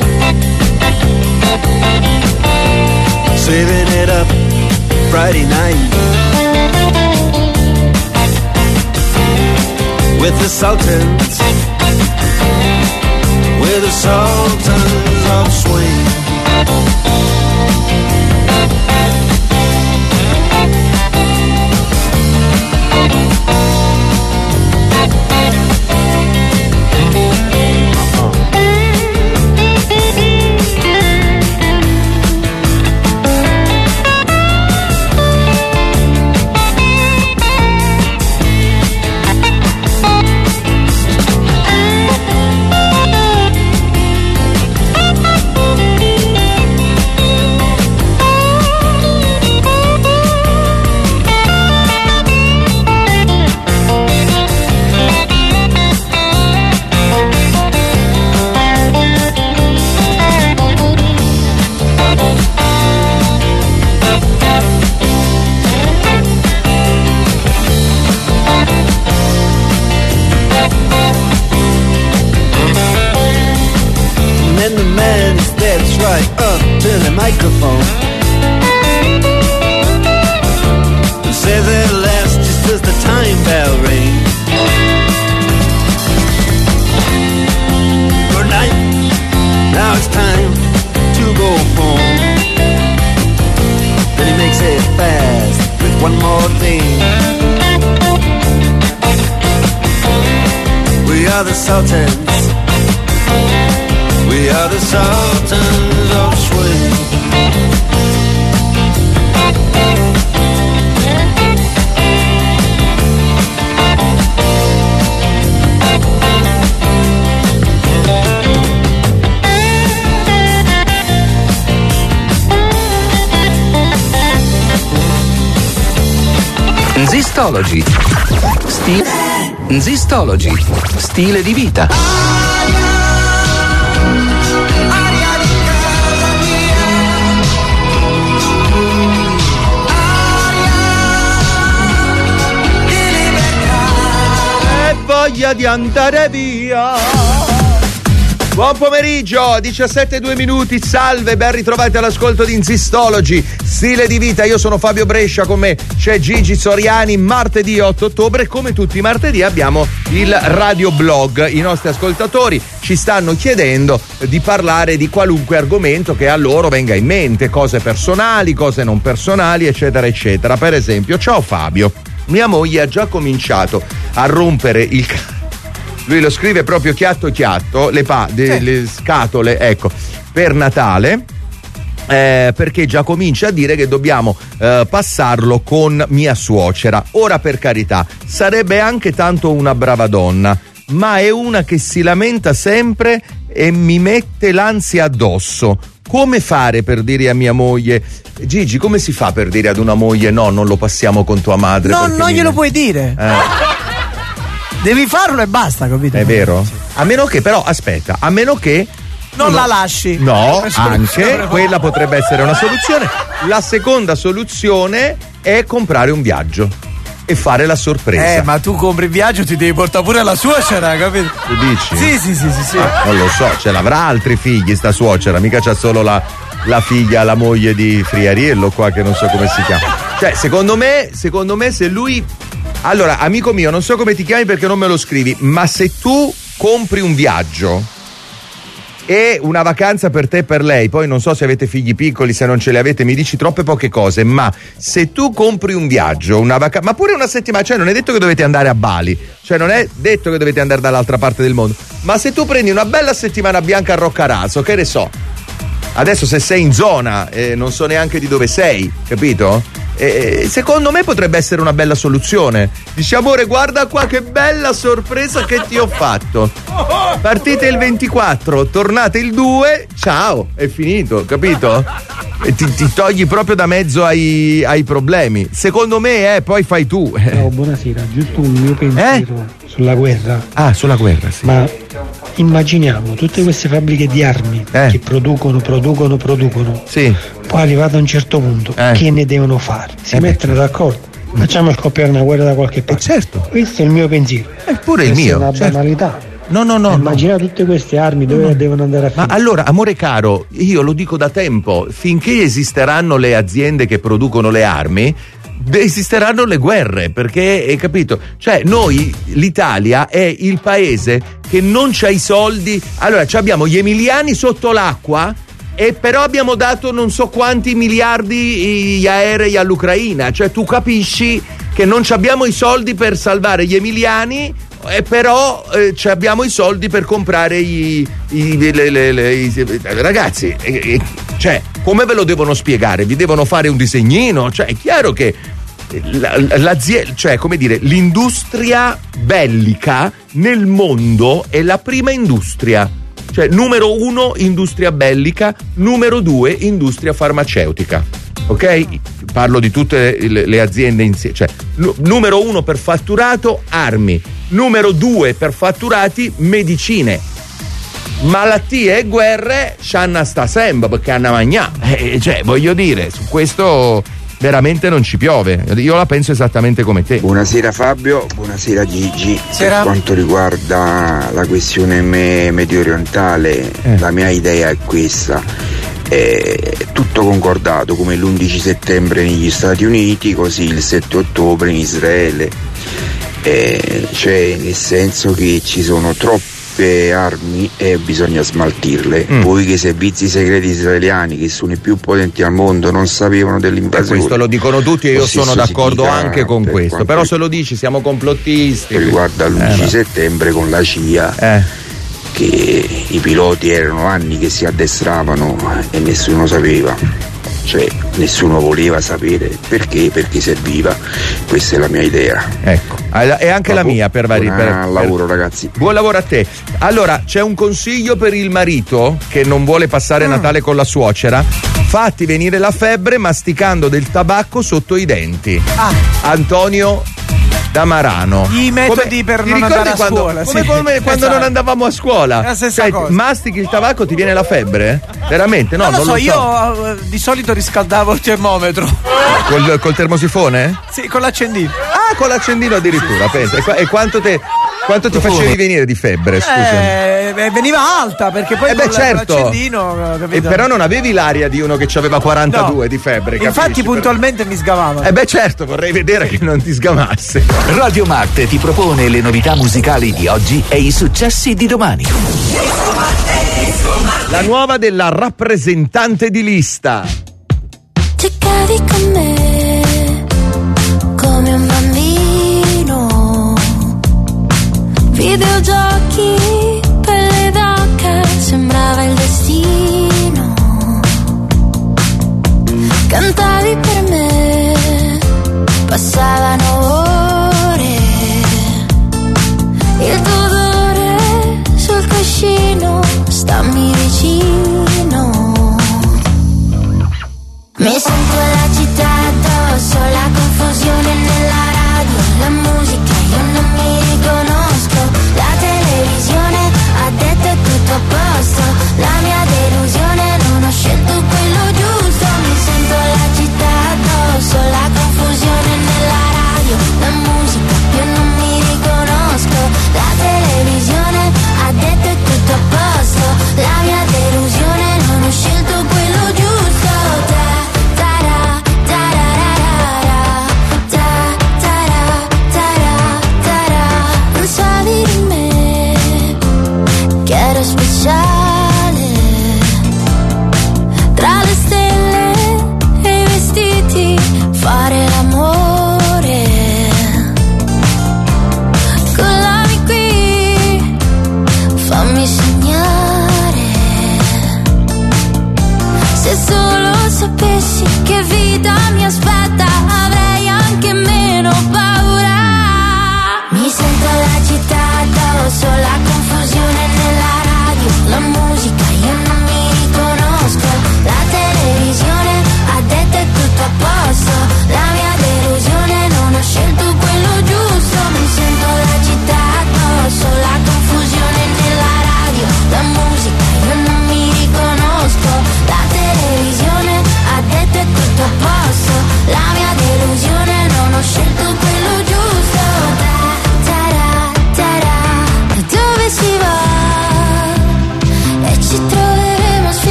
saving it up Friday night with the Sultans, with the Sultans of Swing. Microphone says it lasts just as the time bell rings. Good night, now it's time to go home. Then he makes it fast with one more thing. We are the Sultans, we are the Sultans of Swing. Zistology. Zistology. Stile di vita. Voglia di andare via. Buon pomeriggio, 17:02 minuti, salve, ben ritrovati all'ascolto di Zistology, stile di vita. Io sono Fabio Brescia, con me c'è Gigi Soriani. Martedì 8 ottobre, come tutti i martedì, abbiamo il radio blog. I nostri ascoltatori ci stanno chiedendo di parlare di qualunque argomento che a loro venga in mente, cose personali, cose non personali, eccetera eccetera. Per esempio, ciao Fabio, mia moglie ha già cominciato a rompere il lui lo scrive proprio chiatto chiatto, le scatole, ecco, per Natale, perché già comincia a dire che dobbiamo passarlo con mia suocera. Ora, per carità, sarebbe anche tanto una brava donna, ma è una che si lamenta sempre e mi mette l'ansia addosso. Come fare per dire a mia moglie, Gigi, come si fa per dire ad una moglie no, non lo passiamo con tua madre? No, non glielo puoi dire. Devi farlo e basta, capito? È vero? A meno che, però, aspetta, a meno che non la lasci. No, anche quella potrebbe essere una soluzione. La seconda soluzione è comprare un viaggio e fare la sorpresa. Ma tu compri il viaggio, ti devi portare pure la suocera, capito? Tu dici? Sì. Non lo so, ce l'avrà altri figli sta suocera, mica c'ha solo la figlia, la moglie di Friariello qua, che non so come si chiama. Cioè, secondo me se lui... Allora, amico mio, non so come ti chiami perché non me lo scrivi, ma se tu compri un viaggio e una vacanza per te e per lei, poi non so se avete figli piccoli, se non ce li avete, mi dici troppe poche cose, ma se tu compri un viaggio, una vacanza, ma pure una settimana, cioè non è detto che dovete andare a Bali, cioè non è detto che dovete andare dall'altra parte del mondo, ma se tu prendi una bella settimana bianca a Roccaraso, che ne so, adesso se sei in zona, non so neanche di dove sei, capito? Secondo me potrebbe essere una bella soluzione. Dici, amore, guarda qua che bella sorpresa che ti ho fatto. Partite il 24, tornate il 2, ciao, è finito, capito? E ti togli proprio da mezzo ai problemi. Secondo me, poi fai tu. Ciao, buonasera, giusto un mio pensiero sulla guerra. Ah, sulla guerra, sì. Ma immaginiamo tutte queste fabbriche di armi che producono. Sì. Poi arrivato a un certo punto, che ne devono fare? Si mettono d'accordo. Facciamo scoppiare una guerra da qualche parte. Certo. Questo è il mio pensiero. È pure il mio. È una banalità. No. Immagina tutte queste armi dove devono andare a finire. Ma allora, amore caro, io lo dico da tempo, finché esisteranno le aziende che producono le armi, esisteranno le guerre, perché hai capito? Cioè, noi, l'Italia è il paese che non c'ha i soldi. Allora, abbiamo gli emiliani sotto l'acqua, e però abbiamo dato non so quanti miliardi gli aerei all'Ucraina. Cioè, tu capisci che non abbiamo i soldi per salvare gli emiliani, però abbiamo i soldi per comprare ragazzi, cioè, come ve lo devono spiegare? Vi devono fare un disegnino? Cioè, è chiaro che l'azienda, cioè, come dire, l'industria bellica nel mondo è la prima industria. Cioè, numero 1 industria bellica, numero 2 industria farmaceutica. Ok? Parlo di tutte le aziende insieme. Cioè, numero 1 per fatturato armi, numero 2 per fatturati medicine. Malattie e guerre c'hanno sta sempre perché hanno magnato. Cioè, voglio dire, su questo veramente non ci piove. Io la penso esattamente come te. Buonasera Fabio, buonasera Gigi. Sera. Per quanto riguarda la questione medio orientale, la mia idea è questa. È tutto concordato, come l'11 settembre negli Stati Uniti, così il 7 ottobre in Israele. Cioè, nel senso che ci sono troppe armi e bisogna smaltirle. Poi che i servizi segreti israeliani, che sono i più potenti al mondo, non sapevano dell'invasione. Questo lo dicono tutti e io sono d'accordo anche con questo, però se lo dici siamo complottisti. Riguarda l'11 settembre con la CIA, che i piloti erano anni che si addestravano e nessuno sapeva, cioè nessuno voleva sapere perché serviva. Questa è la mia idea. Ecco, e anche la mia per vari. Buon lavoro ragazzi. Buon lavoro a te. Allora, c'è un consiglio per il marito che non vuole passare Natale con la suocera: fatti venire la febbre masticando del tabacco sotto i denti. Antonio da Marano. I metodi per non andare a scuola. Come quando non andavamo a scuola. La stessa cosa. Mastichi il tabacco, ti viene la febbre? Veramente? No, non lo so. Io di solito riscaldavo il termometro. Col termosifone? Sì, con l'accendino. Ah, con l'accendino addirittura, pensa. E quanto ti facevi venire di febbre, scusa? Veniva alta, perché poi certo. L'accendino, però non avevi l'aria di uno che aveva 42 di febbre, capisci? Infatti puntualmente mi sgavava. Certo, vorrei vedere che non ti sgamasse. Radio Marte ti propone le novità musicali di oggi e i successi di domani. La nuova della rappresentante di lista. Giocavi con me come un bambino, videogiochi, pelle d'oca, sembrava il destino.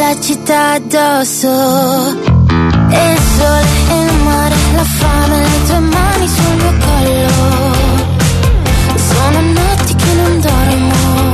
la città addosso. E il sole e il mare, la fame, le tue mani sul mio collo. Sono notti che non dormo.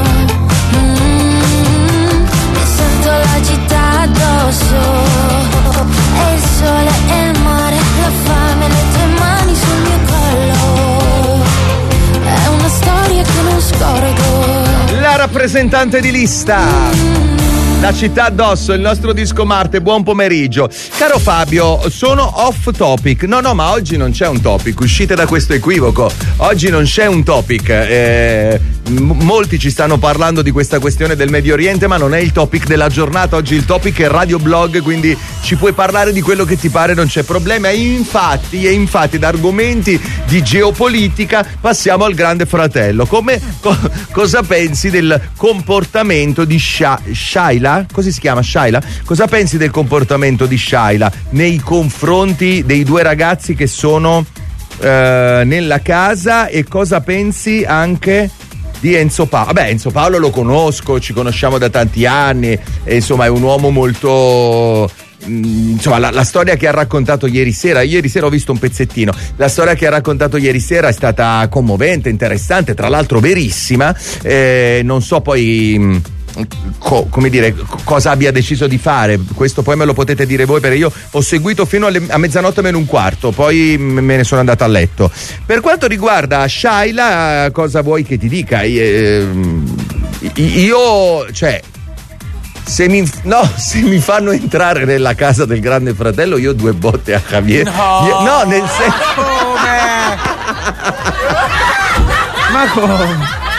E sento la città addosso. E il sole e il mare, la fame, le tue mani sul mio collo. È una storia che non scordo. La rappresentante di lista. La città addosso, il nostro disco Marte, buon pomeriggio. Caro Fabio, sono off topic. No, ma oggi non c'è un topic, uscite da questo equivoco. Oggi non c'è un topic. Molti ci stanno parlando di questa questione del Medio Oriente, ma non è il topic della giornata. Oggi il topic è Radio Blog, quindi ci puoi parlare di quello che ti pare, non c'è problema. E infatti da argomenti di geopolitica passiamo al Grande Fratello. Cosa pensi del comportamento di Shaila? Così si chiama, Shaila? Cosa pensi del comportamento di Shaila nei confronti dei due ragazzi che sono nella casa, e cosa pensi anche di Enzo Paolo? Vabbè, Enzo Paolo lo conosco, ci conosciamo da tanti anni, e insomma è un uomo molto... Insomma, la storia che ha raccontato ieri sera ho visto un pezzettino. La storia che ha raccontato ieri sera è stata commovente, interessante, tra l'altro verissima. Non so poi come dire, cosa abbia deciso di fare, questo poi me lo potete dire voi, perché io ho seguito fino a mezzanotte meno un quarto, poi me ne sono andato a letto. Per quanto riguarda Shaila, cosa vuoi che ti dica? Io cioè, se mi fanno entrare nella casa del Grande Fratello, io due botte a Javier. No, nel senso. Ma come?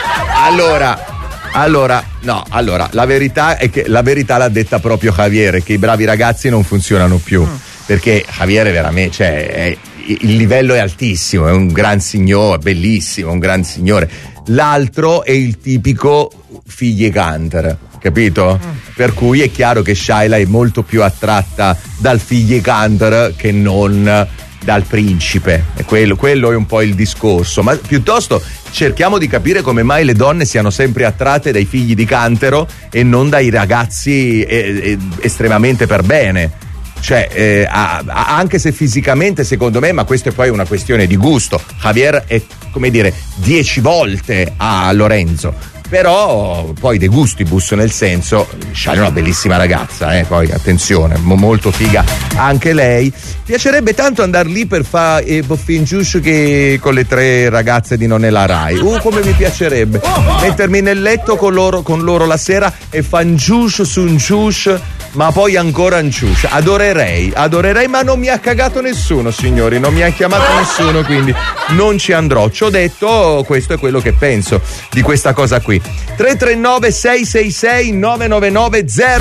Allora, la verità è che la verità l'ha detta proprio Javier, che i bravi ragazzi non funzionano più, perché Javier è veramente, cioè, il livello è altissimo, è un gran signore, bellissimo, un gran signore. L'altro è il tipico figlie-canter, capito? Per cui è chiaro che Shaila è molto più attratta dal figlie-canter che non dal principe, e quello è un po' il discorso, ma piuttosto cerchiamo di capire come mai le donne siano sempre attratte dai figli di cantero e non dai ragazzi estremamente per bene. Cioè, anche se fisicamente, secondo me, ma questa è poi una questione di gusto, Javier è, come dire, 10 volte a Lorenzo. Però poi de gustibus, nel senso, Shaila è una bellissima ragazza, poi attenzione, molto figa anche lei. Piacerebbe tanto andare lì per fare boffin giuscio che con le 3 ragazze di Nonella Rai. Come mi piacerebbe mettermi nel letto con loro la sera e fan giuscio su un giuscio, ma poi ancora un giuscio. Adorerei, ma non mi ha cagato nessuno, signori, non mi ha chiamato nessuno, quindi non ci andrò. Ci ho detto, questo è quello che penso di questa cosa qui. 339 666 9990.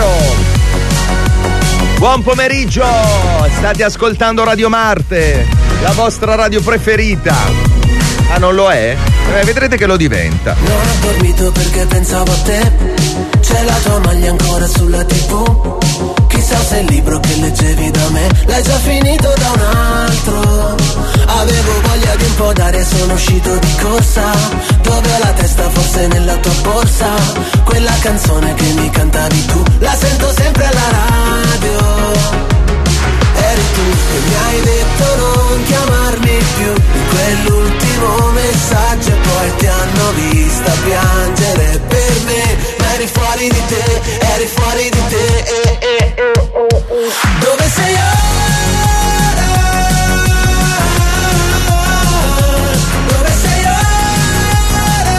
Buon pomeriggio, state ascoltando Radio Marte, la vostra radio preferita. Ah, non lo è? Vedrete che lo diventa. Non ho dormito perché pensavo a te, c'è la tua maglia ancora sulla TV. Chissà se il libro che leggevi da me l'hai già finito da un altro. Avevo voglia di un po' d'aria e sono uscito di corsa. Dove ho la testa, forse nella tua borsa. Quella canzone che mi cantavi tu, la sento sempre alla radio. Eri tu che mi hai detto non chiamarmi più, in quell'ultimo messaggio, e poi ti hanno vista piangere per me. Ma eri fuori di te, eri fuori di te. Dove sei ora? Dove sei ora?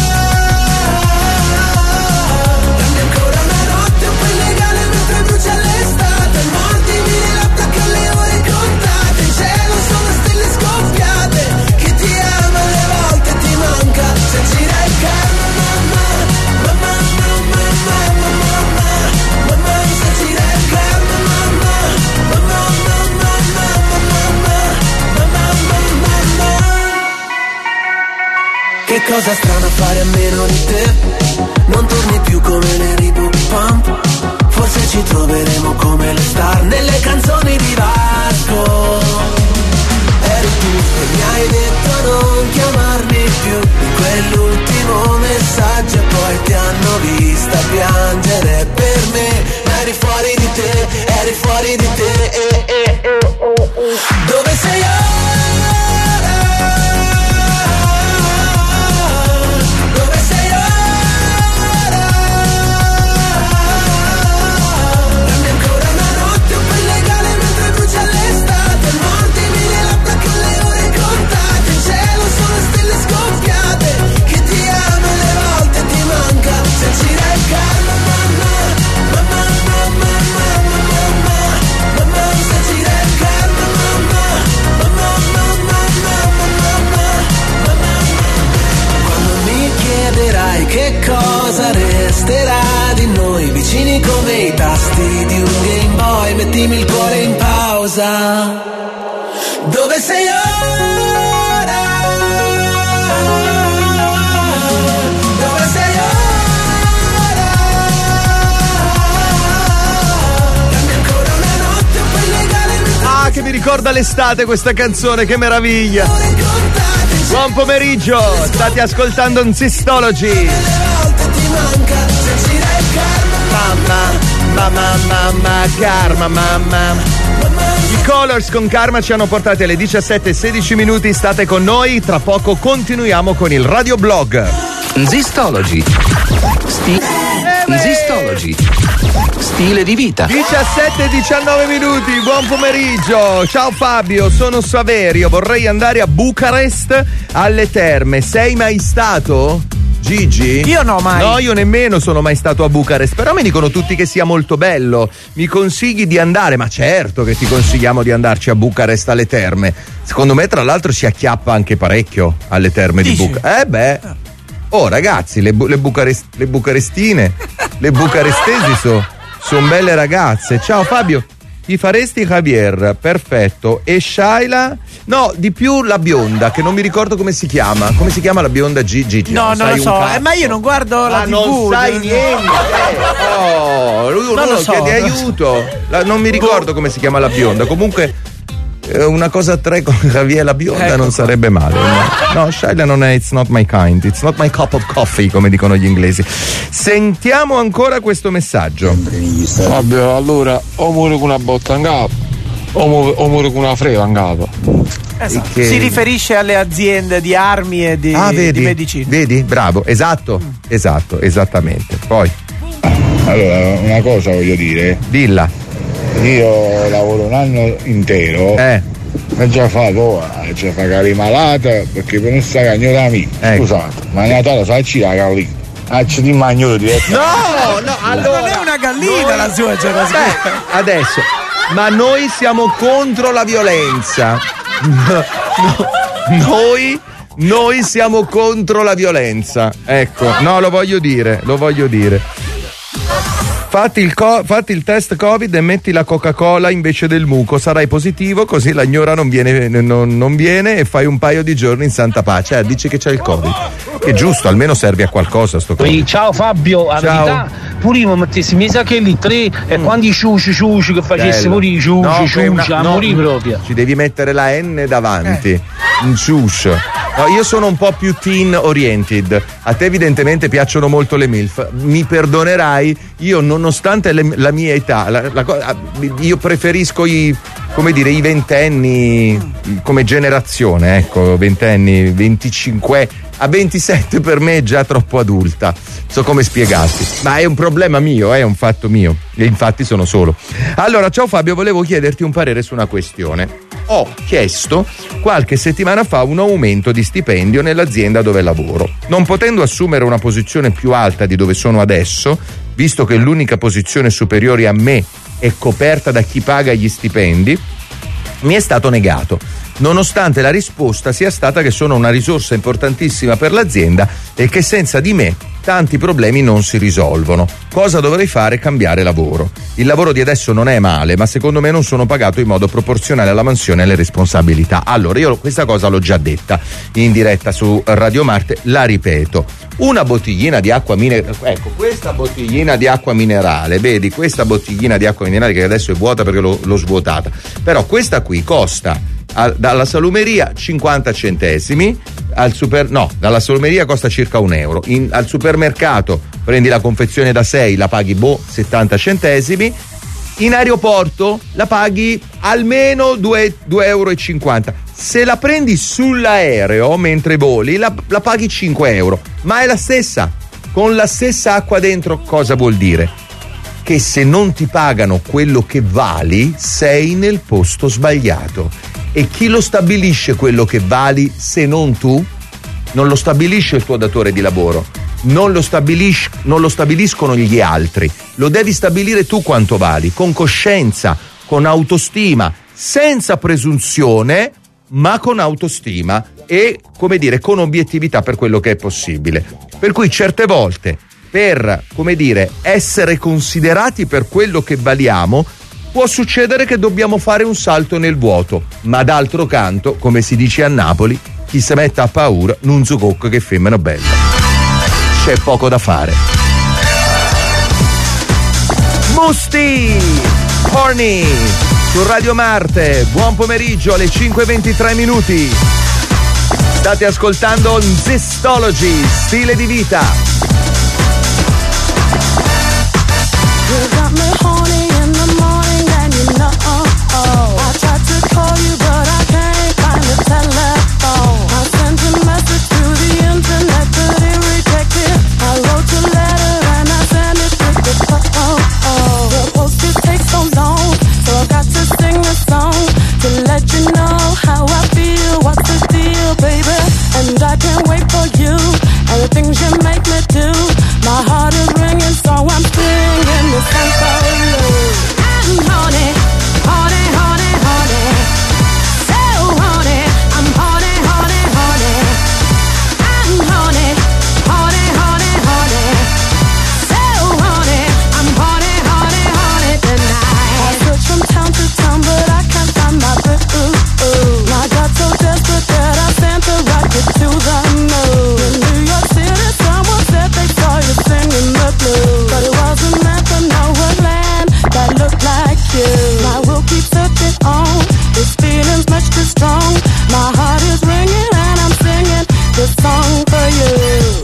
Dammi ancora una notte un po' illegale mentre brucia l'estate. Mordimi le labbra che le ore contate. In cielo sono stelle scoppiate. Chi ti ama alle volte ti manca. Se gira il carro, mamma, se gira il carro, mamma. Che cosa strana fare a meno di te. Non torni più come le Reebok Pump. Forse ci troveremo come le star nelle canzoni di Vasco. Eri tu che mi hai detto non chiamarmi più, in quell'ultimo messaggio, e poi ti hanno vista piangere per me. Ma eri eri fuori di te, eri fuori di te. Dove sei ora? Dove sei ora? Dammi ancora una notte un po' illegale mentre brucia l'estate. Mordimi le labbra con le ore contate. In cielo sono stelle scoppiate. Che ti amo e le volte ti manca. Se gira il calmo, mamma, mamma, mamma, mamma, mamma, mamma, se gira il calmo, mamma, mamma, mamma, mamma, mamma, mamma. Quando mi chiederai che cosa resterà di noi, vicini come i tasti di un Game Boy, mettimi il cuore in pausa. Dove sei ora? Dove sei ora? Dammi ancora una notte un po' illegale. Ah, che mi ricorda l'estate questa canzone, che meraviglia. Buon pomeriggio, state ascoltando un Sistology. Mamma, Karma, mamma. I Colors con Karma ci hanno portati alle 17:16 minuti, state con noi, tra poco continuiamo con il radioblog. Sistology. Sistology. Stile di vita. 17:19 minuti, buon pomeriggio. Ciao Fabio, sono Saverio, vorrei andare a Bucarest alle terme. Sei mai stato? Gigi? Io no, mai. No, io nemmeno sono mai stato a Bucarest, però mi dicono tutti che sia molto bello. Mi consigli di andare? Ma certo che ti consigliamo di andarci a Bucarest alle terme. Secondo me, tra l'altro, si acchiappa anche parecchio alle terme di Bucarest. Oh ragazzi, le bucarestine, le bucarestesi sono belle ragazze. Ciao Fabio, ti faresti Javier? Perfetto. E Shaila? No, di più la bionda, che non mi ricordo come si chiama. Come si chiama la bionda Gigi? No, non lo so, ma io non guardo la TV. Non sai niente. Oh, uno lo chiede aiuto. Non mi ricordo come si chiama la bionda. Comunque una cosa a tre con Javier la bionda non sarebbe male. No, Shaila non è, it's not my kind, it's not my cup of coffee, come dicono gli inglesi. Sentiamo ancora questo messaggio. Vabbè, allora o muore con una botta in capo o muore con una freva in capo. Esatto. Si riferisce alle aziende di armi e di medicina. Vedi? Bravo, esatto, esattamente. Poi allora, una cosa voglio dire. Dilla. Io lavoro un anno intero e già fa cari malata perché per non stare a da me. Scusate, ma Natale facci la gallina. Facci di magno diretto. No, allora non è una gallina la sua, adesso. Ma noi siamo contro la violenza. Noi siamo contro la violenza. Ecco, no, lo voglio dire. Fatti il test Covid e metti la Coca-Cola invece del muco, sarai positivo, così la gnora non viene e fai un paio di giorni in santa pace. Dici che c'è il Covid. È giusto, almeno serve a qualcosa sto Covid. Ciao Fabio, a verità pure io mettessi mi sa che lì 3 e quando i ciuci che facessi pure i ciuci a morire proprio. Ci devi mettere la N davanti. Un ciush. No, io sono un po' più teen oriented. A te evidentemente piacciono molto le MILF. Mi perdonerai, io nonostante la mia età, io preferisco i ventenni come generazione, ecco, ventenni, 25. A 27 per me è già troppo adulta, so come spiegarti, ma è un problema mio, è un fatto mio e infatti sono solo. Allora, ciao Fabio, volevo chiederti un parere su una questione. Ho chiesto qualche settimana fa un aumento di stipendio nell'azienda dove lavoro. Non potendo assumere una posizione più alta di dove sono adesso, visto che l'unica posizione superiore a me è coperta da chi paga gli stipendi, mi è stato negato, nonostante la risposta sia stata che sono una risorsa importantissima per l'azienda e che senza di me tanti problemi non si risolvono. Cosa dovrei fare? Cambiare lavoro. Il lavoro di adesso non è male, ma secondo me non sono pagato in modo proporzionale alla mansione e alle responsabilità. Allora, io questa cosa l'ho già detta in diretta su Radio Marte, la ripeto. Una bottiglina di acqua minerale, ecco, questa bottiglina di acqua minerale, vedi, questa bottiglina di acqua minerale che adesso è vuota perché l'ho svuotata, però questa qui costa dalla salumeria 50 centesimi, dalla salumeria costa circa €1. Al supermercato prendi la confezione da 6, la paghi 70 centesimi. In aeroporto la paghi almeno €2,50. Se la prendi sull'aereo mentre voli la paghi €5, ma è la stessa, con la stessa acqua dentro. Cosa vuol dire? Che se non ti pagano quello che vali, sei nel posto sbagliato. E chi lo stabilisce quello che vali se non tu? Non lo stabilisce il tuo datore di lavoro, non lo stabiliscono gli altri, lo devi stabilire tu quanto vali, con coscienza, con autostima, senza presunzione, ma con autostima e, come dire, con obiettività per quello che è possibile. Per cui certe volte, per, come dire, essere considerati per quello che valiamo, può succedere che dobbiamo fare un salto nel vuoto, ma d'altro canto, come si dice a Napoli, chi si mette a paura non so cocco che femmina bella. C'è poco da fare. Musti Horny su Radio Marte, buon pomeriggio alle 5:23. State ascoltando Zestology, stile di vita. You got me horny in the morning and you know I tried to call you but I can't find the telephone. I sent a message through the internet but it rejected. I wrote a letter and I sent it with the phone. The postage takes so long, so I've got to sing this song to let you know how I feel. What's the deal, baby? And I can't wait for you and the things you make me do. My heart is ringing, so I'm singing this song for you. I'm horny, horny, horny, horny. So horny, I'm horny, horny, horny. I'm horny, horny, horny, horny. So horny, I'm horny, horny, horny tonight. I search from town to town, but I can't find my boo. I got so desperate that I sent a rocket to the moon. In New York City, someone said they saw you singing the blues, but it wasn't meant for no land that looked like you. I will keep searching on. This feeling's much too strong. My heart is ringing and I'm singing this song for you.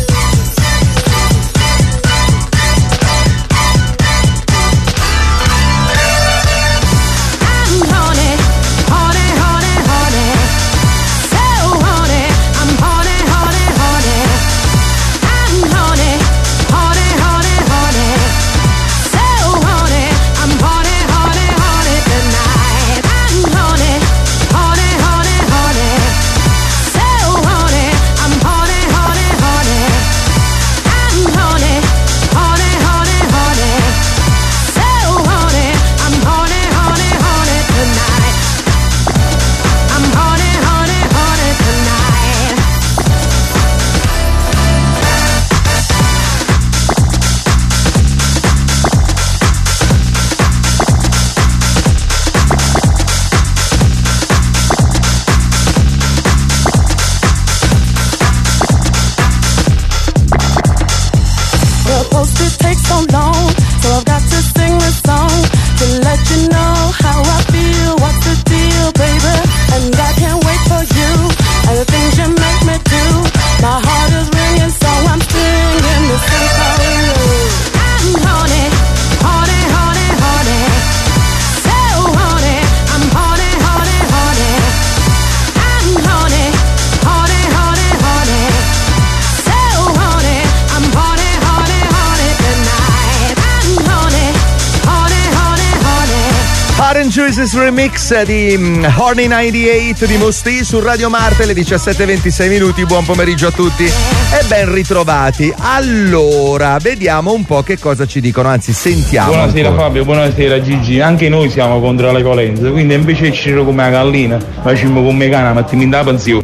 Juices remix di Horny 98 di Musti su Radio Marte, le 17:26. Buon pomeriggio a tutti e ben ritrovati. Allora, vediamo un po' che cosa ci dicono, anzi sentiamo. Buonasera Fabio, buonasera Gigi. Anche noi siamo contro la violenza, quindi invece ci come una gallina facciamo come cana, mettiamo in da pensione.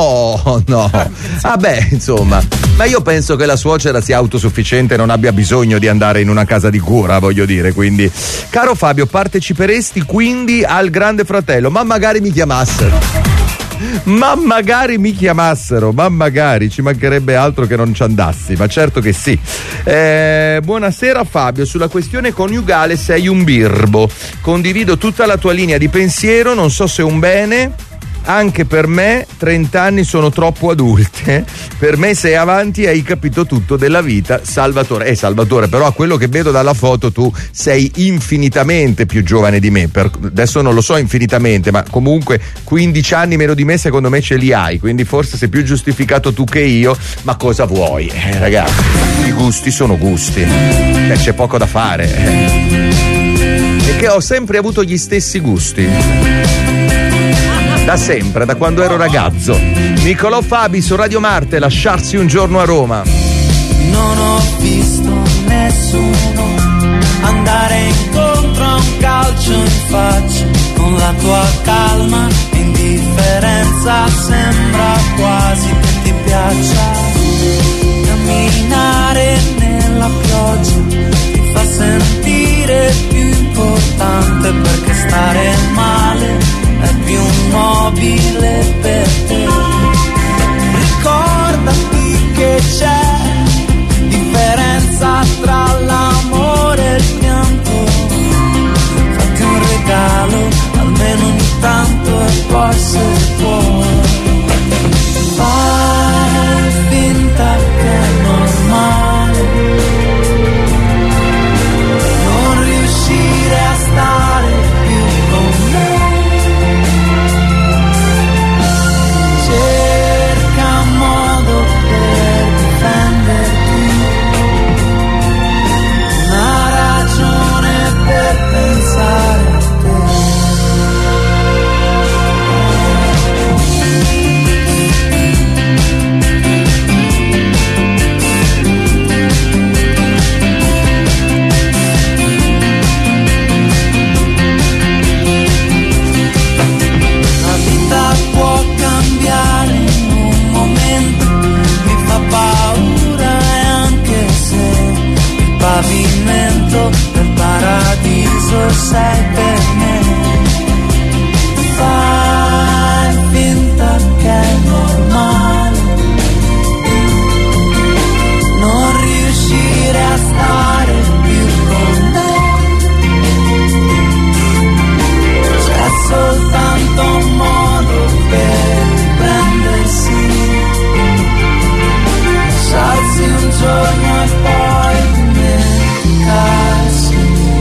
No. Vabbè, insomma, ma io penso che la suocera sia autosufficiente e non abbia bisogno di andare in una casa di cura, voglio dire. Quindi, caro Fabio, parteciperesti quindi al Grande Fratello? Ma magari mi chiamassero, ma magari ci mancherebbe altro che non ci andassi, ma certo che sì. Buonasera Fabio, sulla questione coniugale sei un birbo, condivido tutta la tua linea di pensiero, non so se è un bene anche per me 30 anni sono troppo adulte, per me sei avanti e hai capito tutto della vita, Salvatore. Salvatore, però a quello che vedo dalla foto tu sei infinitamente più giovane di me, adesso non lo so infinitamente, ma comunque 15 anni meno di me secondo me ce li hai, quindi forse sei più giustificato tu che io, ma cosa vuoi? Ragazzi, i gusti sono gusti, c'è poco da fare, e che ho sempre avuto gli stessi gusti, da sempre, da quando ero ragazzo. Niccolò Fabi su Radio Marte, Lasciarsi un giorno a Roma. Non ho visto nessuno andare incontro a un calcio in faccia, con la tua calma e indifferenza sembra quasi che ti piaccia. Camminare nella pioggia ti fa sentire più importante, perché stare male è più mobile per te. Ricordati che c'è differenza tra l'amore e il pianto. Fatti un regalo almeno ogni tanto, e poi se puoi fai finta che è normale non riuscire a stare più con me. Cerca un modo per difenderti, una ragione per pensare a te. La vita può cambiare in un momento, mi fa paura, e anche se il pavimento del paradiso sei per me, fai finta che è normale non riuscire a stare più con me. C'è soltanto un modo per prendersi, lasciarsi un giorno e poi dimenticarsi.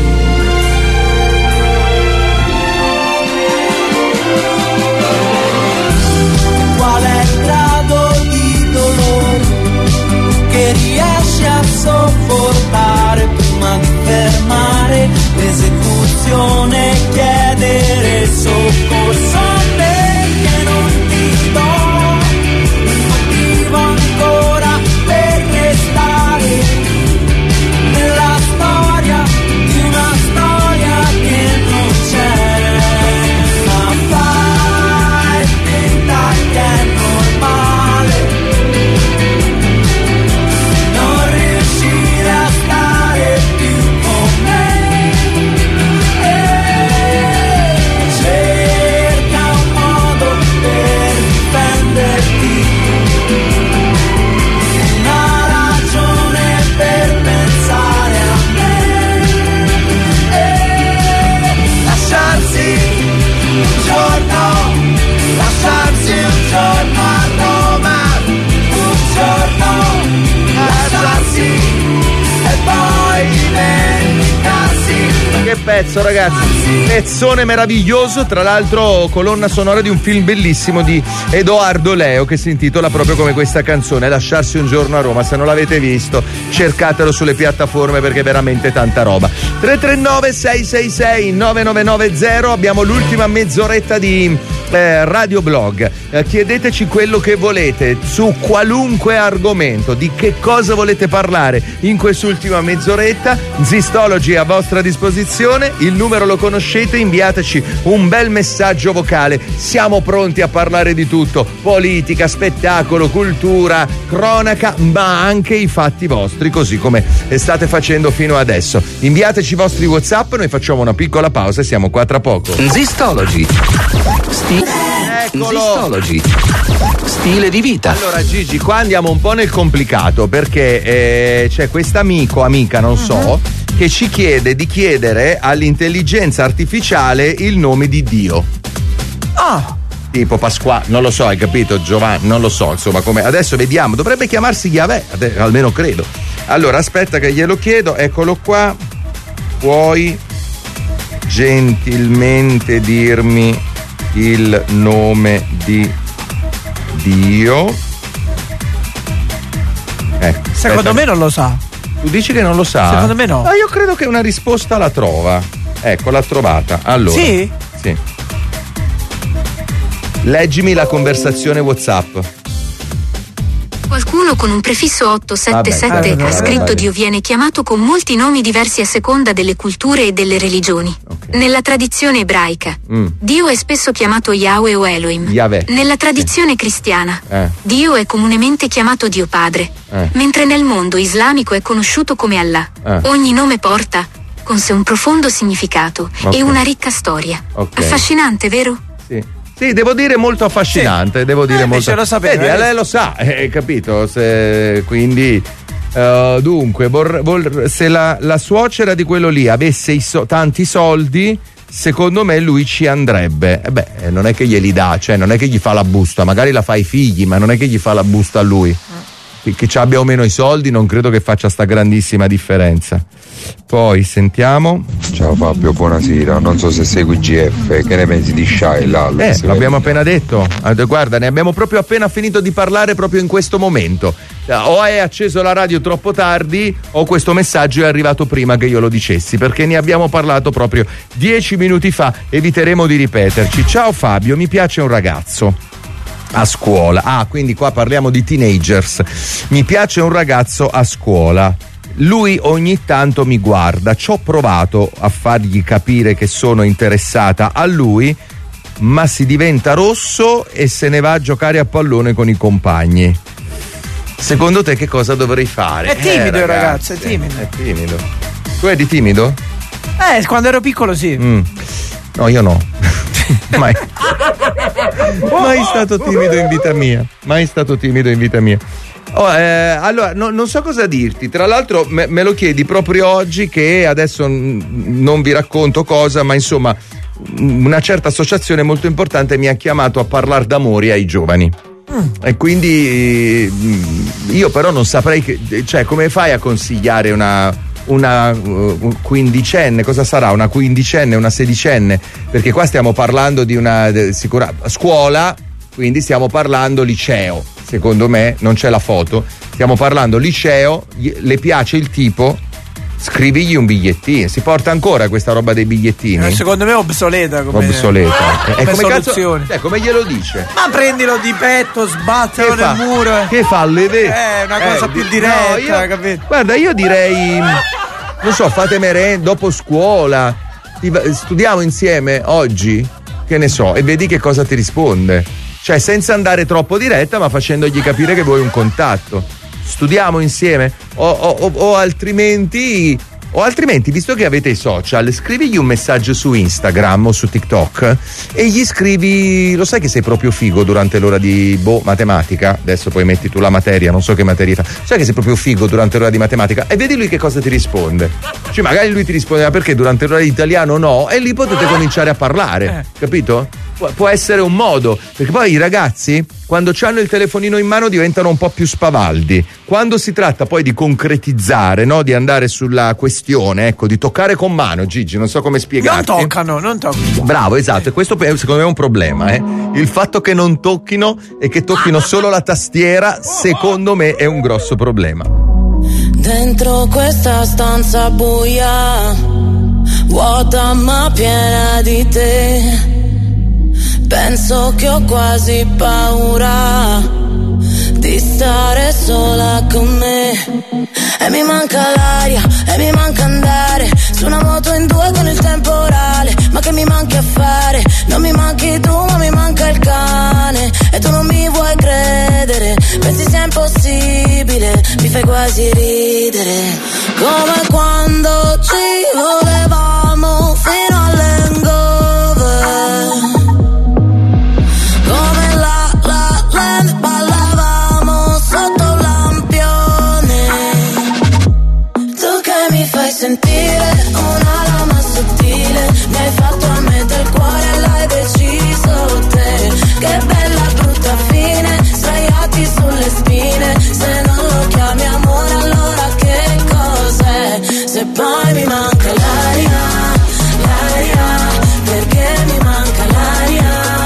Qual è il grado di dolore che riesci a sopportare prima di fermare l'esecuzione e chiedere soccorso a me, che non ti do un motivo ancora per restare nella storia di una storia che non c'è. Ma fai finta che è normale non riuscire a stare più con me. Cerca un modo per difenderti, una ragione per pensare a me. Lasciarsi un giorno, lasciarsi un giorno a Roma, un giorno lasciarsi e poi dimenticarsi. Che pezzo, ragazzi, pezzone meraviglioso, tra l'altro colonna sonora di un film bellissimo di Edoardo Leo che si intitola proprio come questa canzone, Lasciarsi un giorno a Roma. Se non l'avete visto cercatelo sulle piattaforme perché è veramente tanta roba. 339 666 9990, abbiamo l'ultima mezz'oretta di Radio Blog. Chiedeteci quello che volete su qualunque argomento, di che cosa volete parlare in quest'ultima mezz'oretta. Zistology è a vostra disposizione, il numero lo conoscete, inviateci un bel messaggio vocale, siamo pronti a parlare di tutto: politica, spettacolo, cultura, cronaca, ma anche i fatti vostri, così come state facendo fino adesso. Inviateci i vostri WhatsApp, noi facciamo una piccola pausa e siamo qua tra poco. Zistology. Zistology. Stile di vita. Allora Gigi, qua andiamo un po' nel complicato perché c'è quest'amico, amica, non so, che ci chiede di chiedere all'intelligenza artificiale il nome di Dio. tipo Pasquale, non lo so, hai capito, Giovanni, non lo so, insomma, come adesso vediamo, dovrebbe chiamarsi Yahweh, almeno credo. Allora aspetta che glielo chiedo, eccolo qua. Puoi gentilmente dirmi il nome di Dio? Secondo me non lo sa. Tu dici che non lo sa? Secondo me no. Ma io credo che una risposta la trova. Ecco, l'ha trovata. Allora. Sì? Sì. Leggimi la conversazione WhatsApp. Qualcuno con un prefisso 877 ha scritto Dio viene chiamato con molti nomi diversi a seconda delle culture e delle religioni. Okay. Nella tradizione ebraica, Dio è spesso chiamato Yahweh o Elohim. Yahweh. Nella tradizione cristiana, Dio è comunemente chiamato Dio Padre, mentre nel mondo islamico è conosciuto come Allah. Ogni nome porta con sé un profondo significato e una ricca storia. Affascinante, vero? Sì. Sì, devo dire molto affascinante, sì. Devo dire molto. Lo sapevo, vedi, lei lo sa, capito? Quindi dunque, se la suocera di quello lì avesse tanti soldi, secondo me lui ci andrebbe. Non è che glieli dà, cioè non è che gli fa la busta, magari la fa ai figli, ma non è che gli fa la busta a lui. Che ci abbia o meno i soldi non credo che faccia sta grandissima differenza. Poi sentiamo. Ciao Fabio, buonasera. Non so se segui GF, che ne pensi di Shy? L'abbiamo appena detto. Guarda, ne abbiamo proprio appena finito di parlare proprio in questo momento. O hai acceso la radio troppo tardi o questo messaggio è arrivato prima che io lo dicessi, perché ne abbiamo parlato proprio 10 minuti fa. Eviteremo di ripeterci. Ciao Fabio, mi piace un ragazzo a scuola. Quindi qua parliamo di teenagers. Mi piace un ragazzo a scuola. Lui ogni tanto mi guarda. Ci ho provato a fargli capire che sono interessata a lui, ma si diventa rosso e se ne va a giocare a pallone con i compagni. Secondo te che cosa dovrei fare? È timido il ragazzo, è timido. È timido. Tu eri timido? Quando ero piccolo sì. No, io no. Mai stato timido in vita mia. Allora, non so cosa dirti. Tra l'altro me lo chiedi proprio oggi, che adesso non vi racconto cosa, ma insomma una certa associazione molto importante mi ha chiamato a parlare d'amori ai giovani. E quindi io però non saprei cioè come fai a consigliare una quindicenne, cosa sarà? Una quindicenne, una sedicenne? Perché qua stiamo parlando di una scuola, quindi stiamo parlando liceo. Secondo me non c'è la foto. Stiamo parlando liceo, le piace il tipo, scrivigli un bigliettino. Si porta ancora questa roba dei bigliettini? Secondo me è obsoleta. Come soluzione. Come glielo dice? Ma prendilo di petto, sbattelo nel muro. Che fa? È una cosa più diretta, capito? Guarda, io direi, non so, fate merenda dopo scuola, studiamo insieme oggi, che ne so, e vedi che cosa ti risponde. Cioè senza andare troppo diretta, ma facendogli capire che vuoi un contatto. Studiamo insieme o altrimenti, visto che avete i social, scrivigli un messaggio su Instagram o su TikTok e gli scrivi, lo sai che sei proprio figo durante l'ora di matematica, adesso poi metti tu la materia, non so che materia fa, sai che sei proprio figo durante l'ora di matematica, e vedi lui che cosa ti risponde. Cioè magari lui ti risponde, ma perché durante l'ora di italiano no? E lì potete cominciare a parlare, capito? Può essere un modo, perché poi i ragazzi quando hanno il telefonino in mano diventano un po' più spavaldi. Quando si tratta poi di concretizzare, no? Di andare sulla questione, ecco, di toccare con mano, Gigi, non so come spiegarti. Non toccano. Bravo, esatto, e questo secondo me è un problema, Il fatto che non tocchino e che tocchino solo la tastiera, secondo me è un grosso problema. Dentro questa stanza buia, vuota ma piena di te, penso che ho quasi paura di stare sola con me. E mi manca l'aria, e mi manca andare su una moto in due con il temporale. Ma che mi manchi a fare? Non mi manchi tu, ma mi manca il cane. E tu non mi vuoi credere, pensi sia impossibile, mi fai quasi ridere. Come quando ci volevamo fino all'hangover, come la land ballavamo sotto un lampione. Tu che mi fai sentire una lama sottile, mi hai fatto a me del cuore e l'hai deciso te. che bella brutta fine, sdraiati sulle spine, se non lo chiami amore allora che cos'è? Se poi mi manca l'aria, perché mi manca l'aria,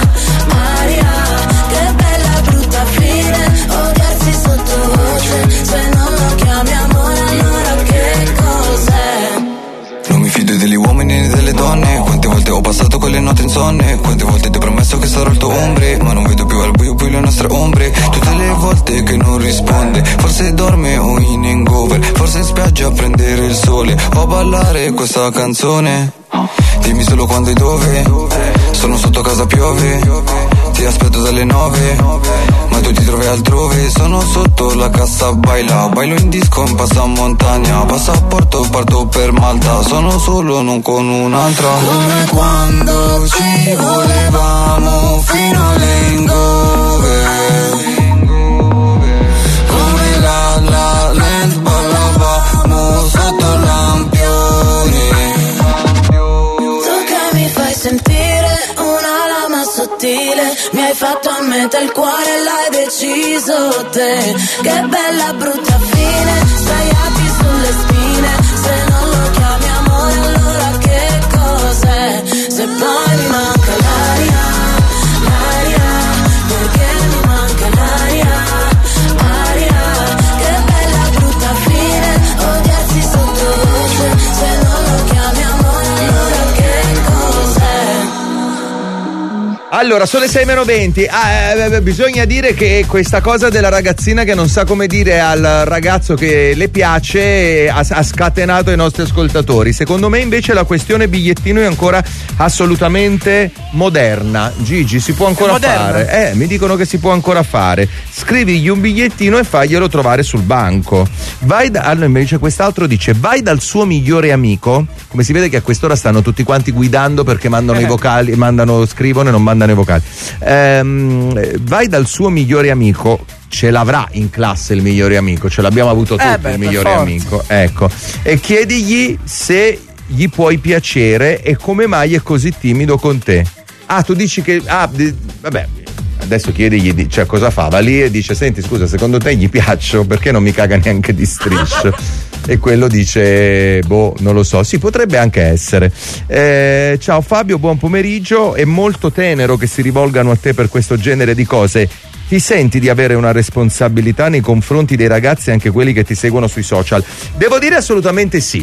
che bella brutta fine, odiarsi sottovoce, se non lo chiami amore allora che cos'è? Non mi fido degli uomini né delle donne, quante volte ho passato quelle notti insonne, quante volte ti ho promesso che sarò il tuo ombre, ma non vedo più al buio più le nostre ombre, tutte le volte che non risponde, forse dorme o in hangover, forse in spiaggia a prendere il sole, o a ballare questa canzone. Dimmi solo quando e dove, sono sotto casa piove, ti aspetto dalle 9, ma tu ti trovi altrove, sono sotto la cassa bailo in disco in passamontagna, passaporto parto per Malta, sono solo non con un'altra. Come quando ci volevamo fino alle hangover, come la Land ballavamo sotto lampioni, tu che mi fai sentire una lama sottile, mi hai fatto a metà il cuore e l'hai deciso te, che bella brutta fine, sdraiati sulle spine, se non lo chiami amore allora che cos'è? Se poi mi manca l'aria, perché mi manca l'aria, che bella brutta fine, odiarsi sottovoce, se non lo chiami amore allora che cos'è? Allora, sono le 6:20. Bisogna dire che questa cosa della ragazzina che non sa come dire al ragazzo che le piace ha scatenato i nostri ascoltatori. Secondo me invece la questione bigliettino è ancora assolutamente moderna. Gigi, si può ancora fare? Mi dicono che si può ancora fare. Scrivigli un bigliettino e faglielo trovare sul banco. Allora invece quest'altro dice: vai dal suo migliore amico. Come si vede che a quest'ora stanno tutti quanti guidando perché mandano i vocali, scrivono e non mandano i vocali. Vai dal suo migliore amico, ce l'avrà in classe il migliore amico, ce l'abbiamo avuto tutti il migliore amico, ecco, e chiedigli se gli puoi piacere e come mai è così timido con te. Tu dici che vabbè, adesso chiedigli, cioè cosa fa? Va lì e dice: senti, scusa, secondo te gli piaccio? Perché non mi caga neanche di striscio? E quello dice: non lo so. Sì, potrebbe anche essere. Ciao Fabio, buon pomeriggio. È molto tenero che si rivolgano a te per questo genere di cose. Ti senti di avere una responsabilità nei confronti dei ragazzi, anche quelli che ti seguono sui social? Devo dire assolutamente sì.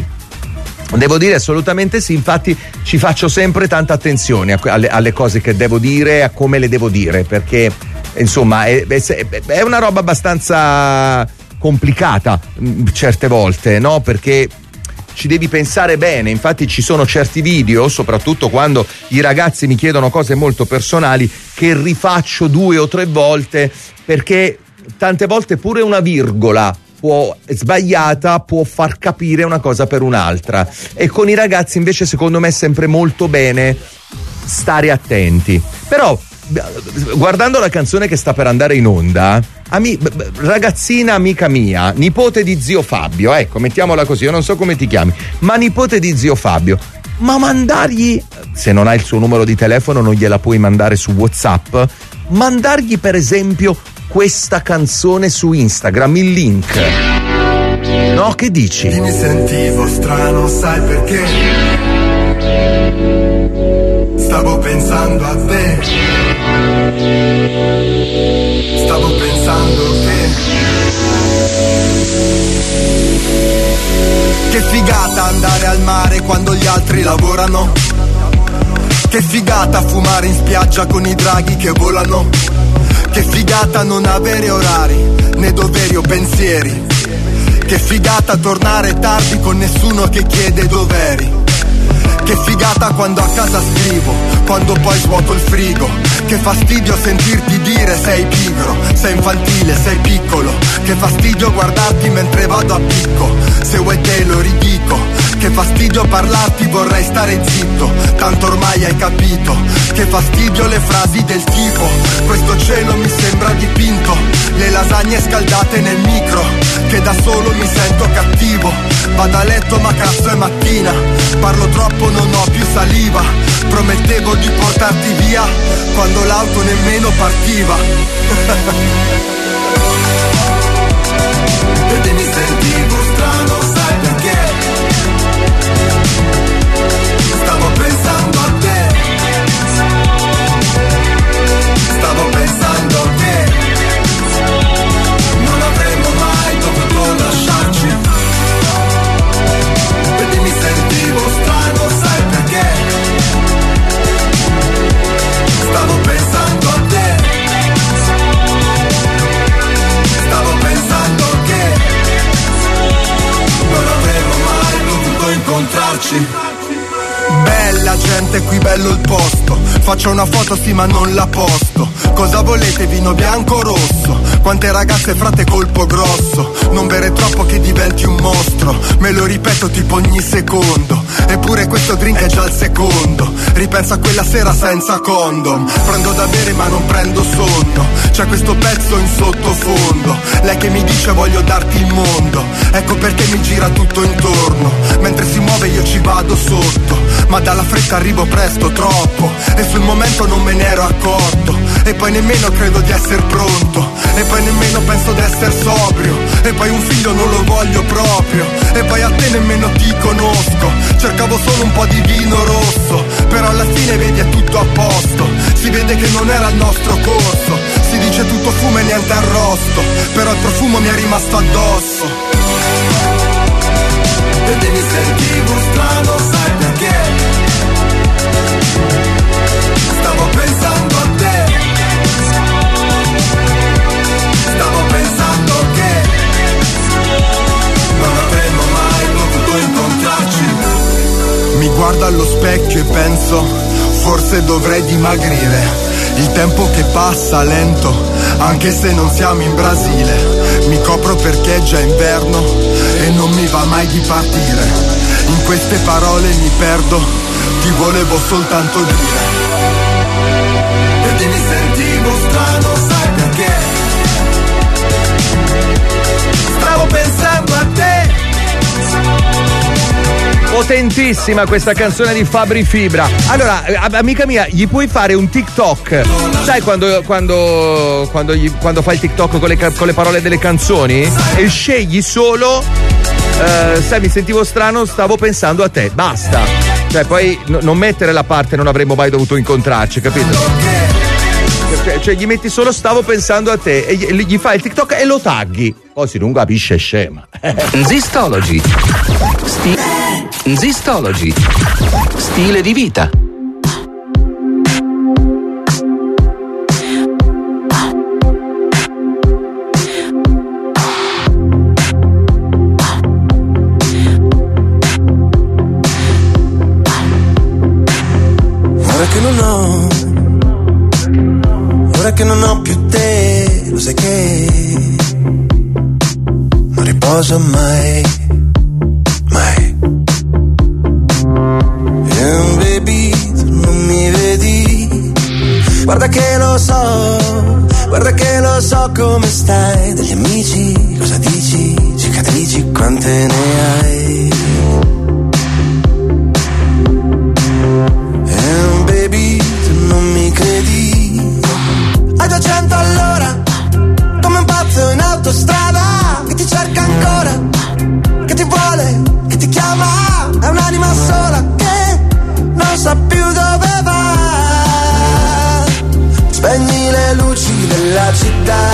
Infatti ci faccio sempre tanta attenzione alle cose che devo dire, a come le devo dire, perché insomma è una roba abbastanza complicata certe volte, no? Perché ci devi pensare bene. Infatti ci sono certi video, soprattutto quando i ragazzi mi chiedono cose molto personali, che rifaccio 2 o 3 volte, perché tante volte pure una virgola sbagliata può far capire una cosa per un'altra, e con i ragazzi invece secondo me è sempre molto bene stare attenti. Però guardando la canzone che sta per andare in onda, ragazzina amica mia, nipote di zio Fabio, ecco, mettiamola così, io non so come ti chiami, ma nipote di zio Fabio, ma mandargli, se non hai il suo numero di telefono non gliela puoi mandare su WhatsApp, mandargli per esempio questa canzone su Instagram, il link. No, che dici? Mi sentivo strano, sai perché? Stavo pensando a te. Stavo pensando che figata andare al mare quando gli altri lavorano. Che figata fumare in spiaggia con i draghi che volano. Che figata non avere orari, né doveri o pensieri. Che figata tornare tardi con nessuno che chiede dov'eri. Che figata quando a casa scrivo, quando poi svuoto il frigo. Che fastidio sentirti dire sei pigro, sei infantile, sei piccolo. Che fastidio guardarti mentre vado a picco, se vuoi te lo ridico. Che fastidio parlarti, vorrei stare zitto, tanto ormai hai capito. Che fastidio le frasi del tipo: questo cielo mi sembra dipinto. Le lasagne scaldate nel micro, che da solo mi sento cattivo. Vado a letto ma cazzo è mattina, parlo troppo, non ho più saliva. Promettevo di portarti via quando l'auto nemmeno partiva. E mi sentivo strano, sai perché? Stavo pensando a te. Stavo pensando che non avremmo mai dovuto lasciarci. E mi sentivo strano, sai perché? Stavo pensando a te. Stavo pensando che non avremmo mai dovuto incontrarci. Bella gente, qui bello il posto. Faccio una foto sì ma non la posto. Cosa volete, vino bianco o rosso? Quante ragazze frate colpo grosso. Non bere troppo che diventi un mostro. Me lo ripeto tipo ogni secondo. Eppure questo drink è già il secondo. Ripenso a quella sera senza condom. Prendo da bere ma non prendo sonno. C'è questo pezzo in sottofondo. Lei che mi dice voglio darti il mondo. Ecco perché mi gira tutto intorno. Mentre si muove io ci vado sotto. Ma dalla fretta arrivo presto, troppo. E sul momento non me ne ero accorto. E poi nemmeno credo di essere pronto. E poi nemmeno penso di essere sobrio. E poi un figlio non lo voglio proprio. E poi a te nemmeno ti conosco. Cercavo solo un po' di vino rosso. Però alla fine vedi è tutto a posto. Si vede che non era il nostro corso. Si dice tutto fumo e niente arrosto. Però il profumo mi è rimasto addosso. E mi sentivo strano, sai perché? Stavo pensando a te. Stavo pensando che non avremmo mai potuto incontrarci. Mi guardo allo specchio e penso, forse dovrei dimagrire. Il tempo che passa lento, anche se non siamo in Brasile. Mi copro perché è già inverno e non mi va mai di partire. In queste parole mi perdo, ti volevo soltanto dire. E mi sentivo strano, sai perché? Stavo pensando a te. Potentissima questa canzone di Fabri Fibra. Allora, amica mia, gli puoi fare un TikTok? Sai quando fai il TikTok con le parole delle canzoni? E scegli solo sai, mi sentivo strano, stavo pensando a te. Basta. Cioè, poi non mettere la parte non avremmo mai dovuto incontrarci, capito? Cioè gli metti solo stavo pensando a te e gli fai il TikTok e lo tagghi. Così non capisce scema. Zistology. Zistology. Stile di vita. Ora che non ho più te, lo sai che non riposo mai, mai. And baby, tu non mi vedi, guarda che lo so come stai. Degli amici, cosa dici? Cicatrici, quante ne hai? And baby, tu non mi credi, a 200 all'ora, come un pazzo in autostrada, che ti cerca ancora, che ti vuole, che ti chiama, è un'anima sola che non sa più dove va. Spegni le luci della città,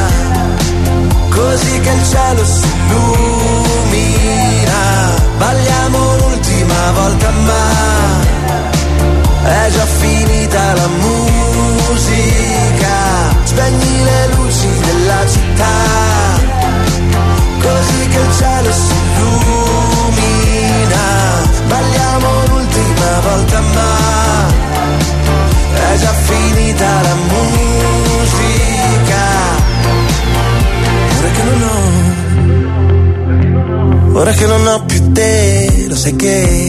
così che il cielo si illumina. Balliamo l'ultima volta ma è già finita la musica. Spegni le luci della città, così che il cielo si illumina. Balliamo l'ultima volta ma è già finita la musica. Ora che non ho più te, lo sai che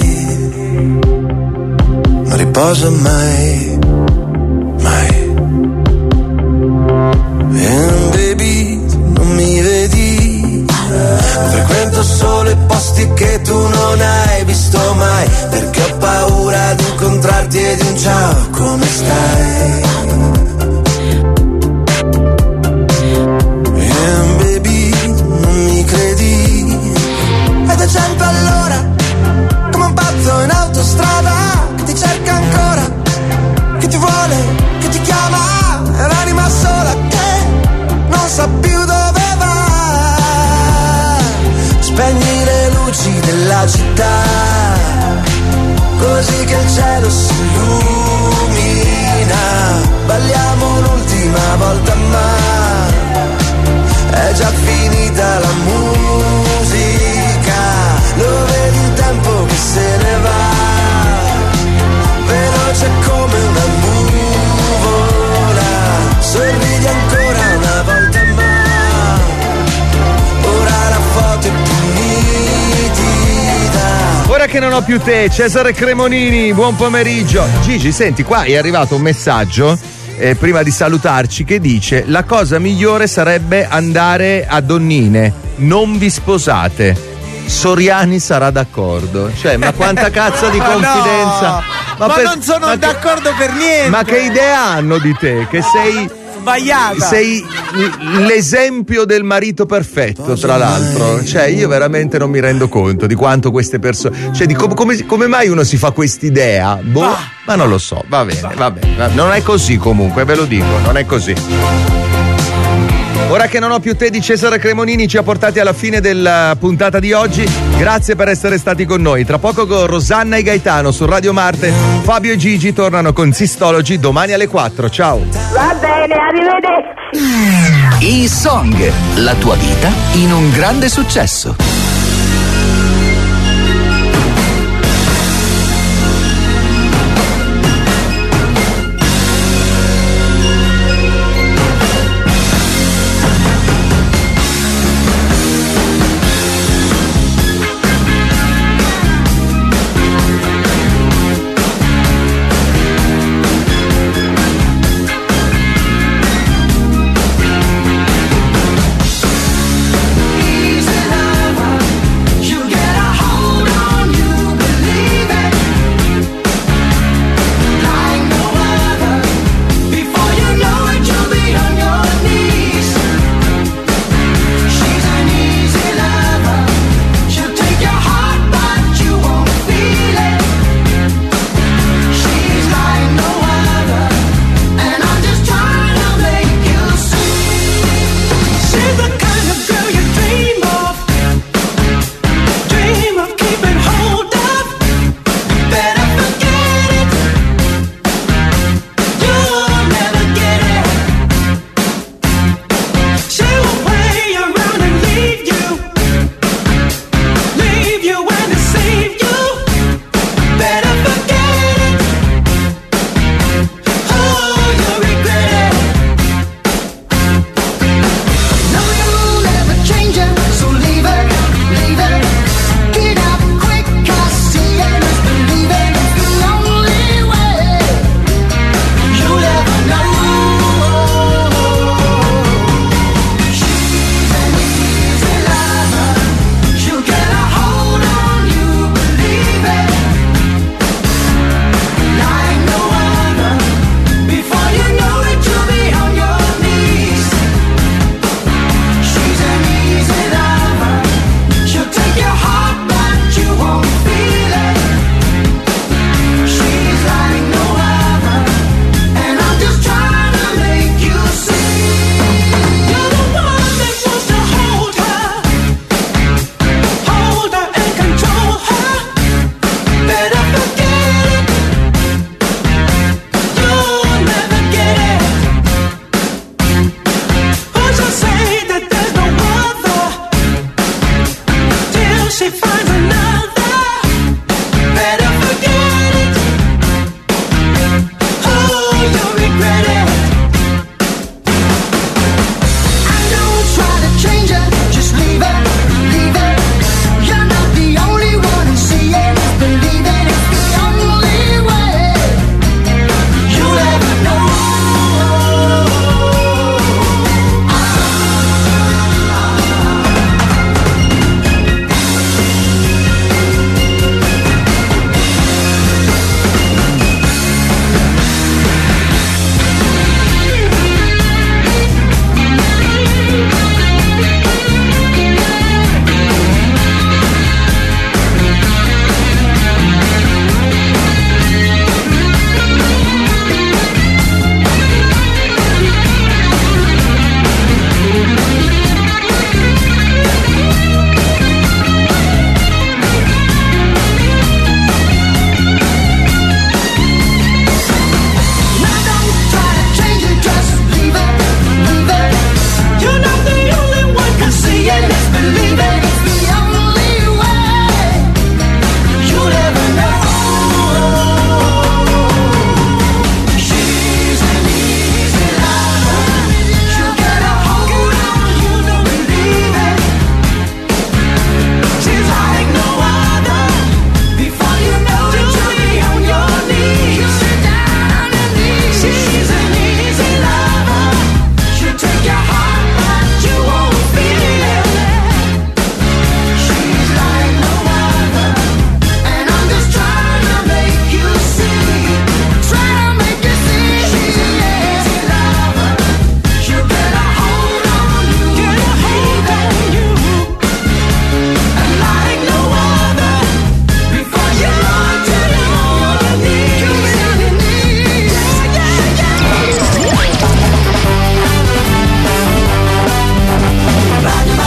non riposo mai, mai. And baby, tu non mi vedi, frequento solo i posti che tu non hai visto mai, perché ho paura di chiedi un ciao, come stai? Baby, non mi credi? Ed è 100 all'ora, come un pazzo in autostrada, che ti cerca ancora, che ti vuole, che ti chiama, è un'anima sola che non sa più dove va. Spegni le luci della città, così che il cielo si illumina. Balliamo l'ultima volta ma è già finita la musica. Lo vedi il tempo che se ne va, veloce come una nuvola. Sorridi ancora una volta ma ora la foto è più nitida. Ora che non ho più te, Cesare Cremonini, buon pomeriggio. Gigi, senti, qua è arrivato un messaggio prima di salutarci che dice: la cosa migliore sarebbe andare a Donnine, non vi sposate. Soriani sarà d'accordo. Cioè, ma quanta cazzo di confidenza. No, ma non sono d'accordo per niente. Ma che idea hanno di te? Che sei sbagliata. Sei l'esempio del marito perfetto, tra l'altro. Cioè, io veramente non mi rendo conto di quanto queste persone, cioè di come mai uno si fa quest'idea? Boh, ma non lo so. Va bene. Non è così comunque, ve lo dico, non è così. Ora che non ho più te di Cesare Cremonini ci ha portati alla fine della puntata di oggi. Grazie per essere stati con noi. Tra poco con Rosanna e Gaetano su Radio Marte. Fabio e Gigi tornano con Sistology domani alle 4. Ciao. Va bene, arrivederci. I Song, la tua vita in un grande successo.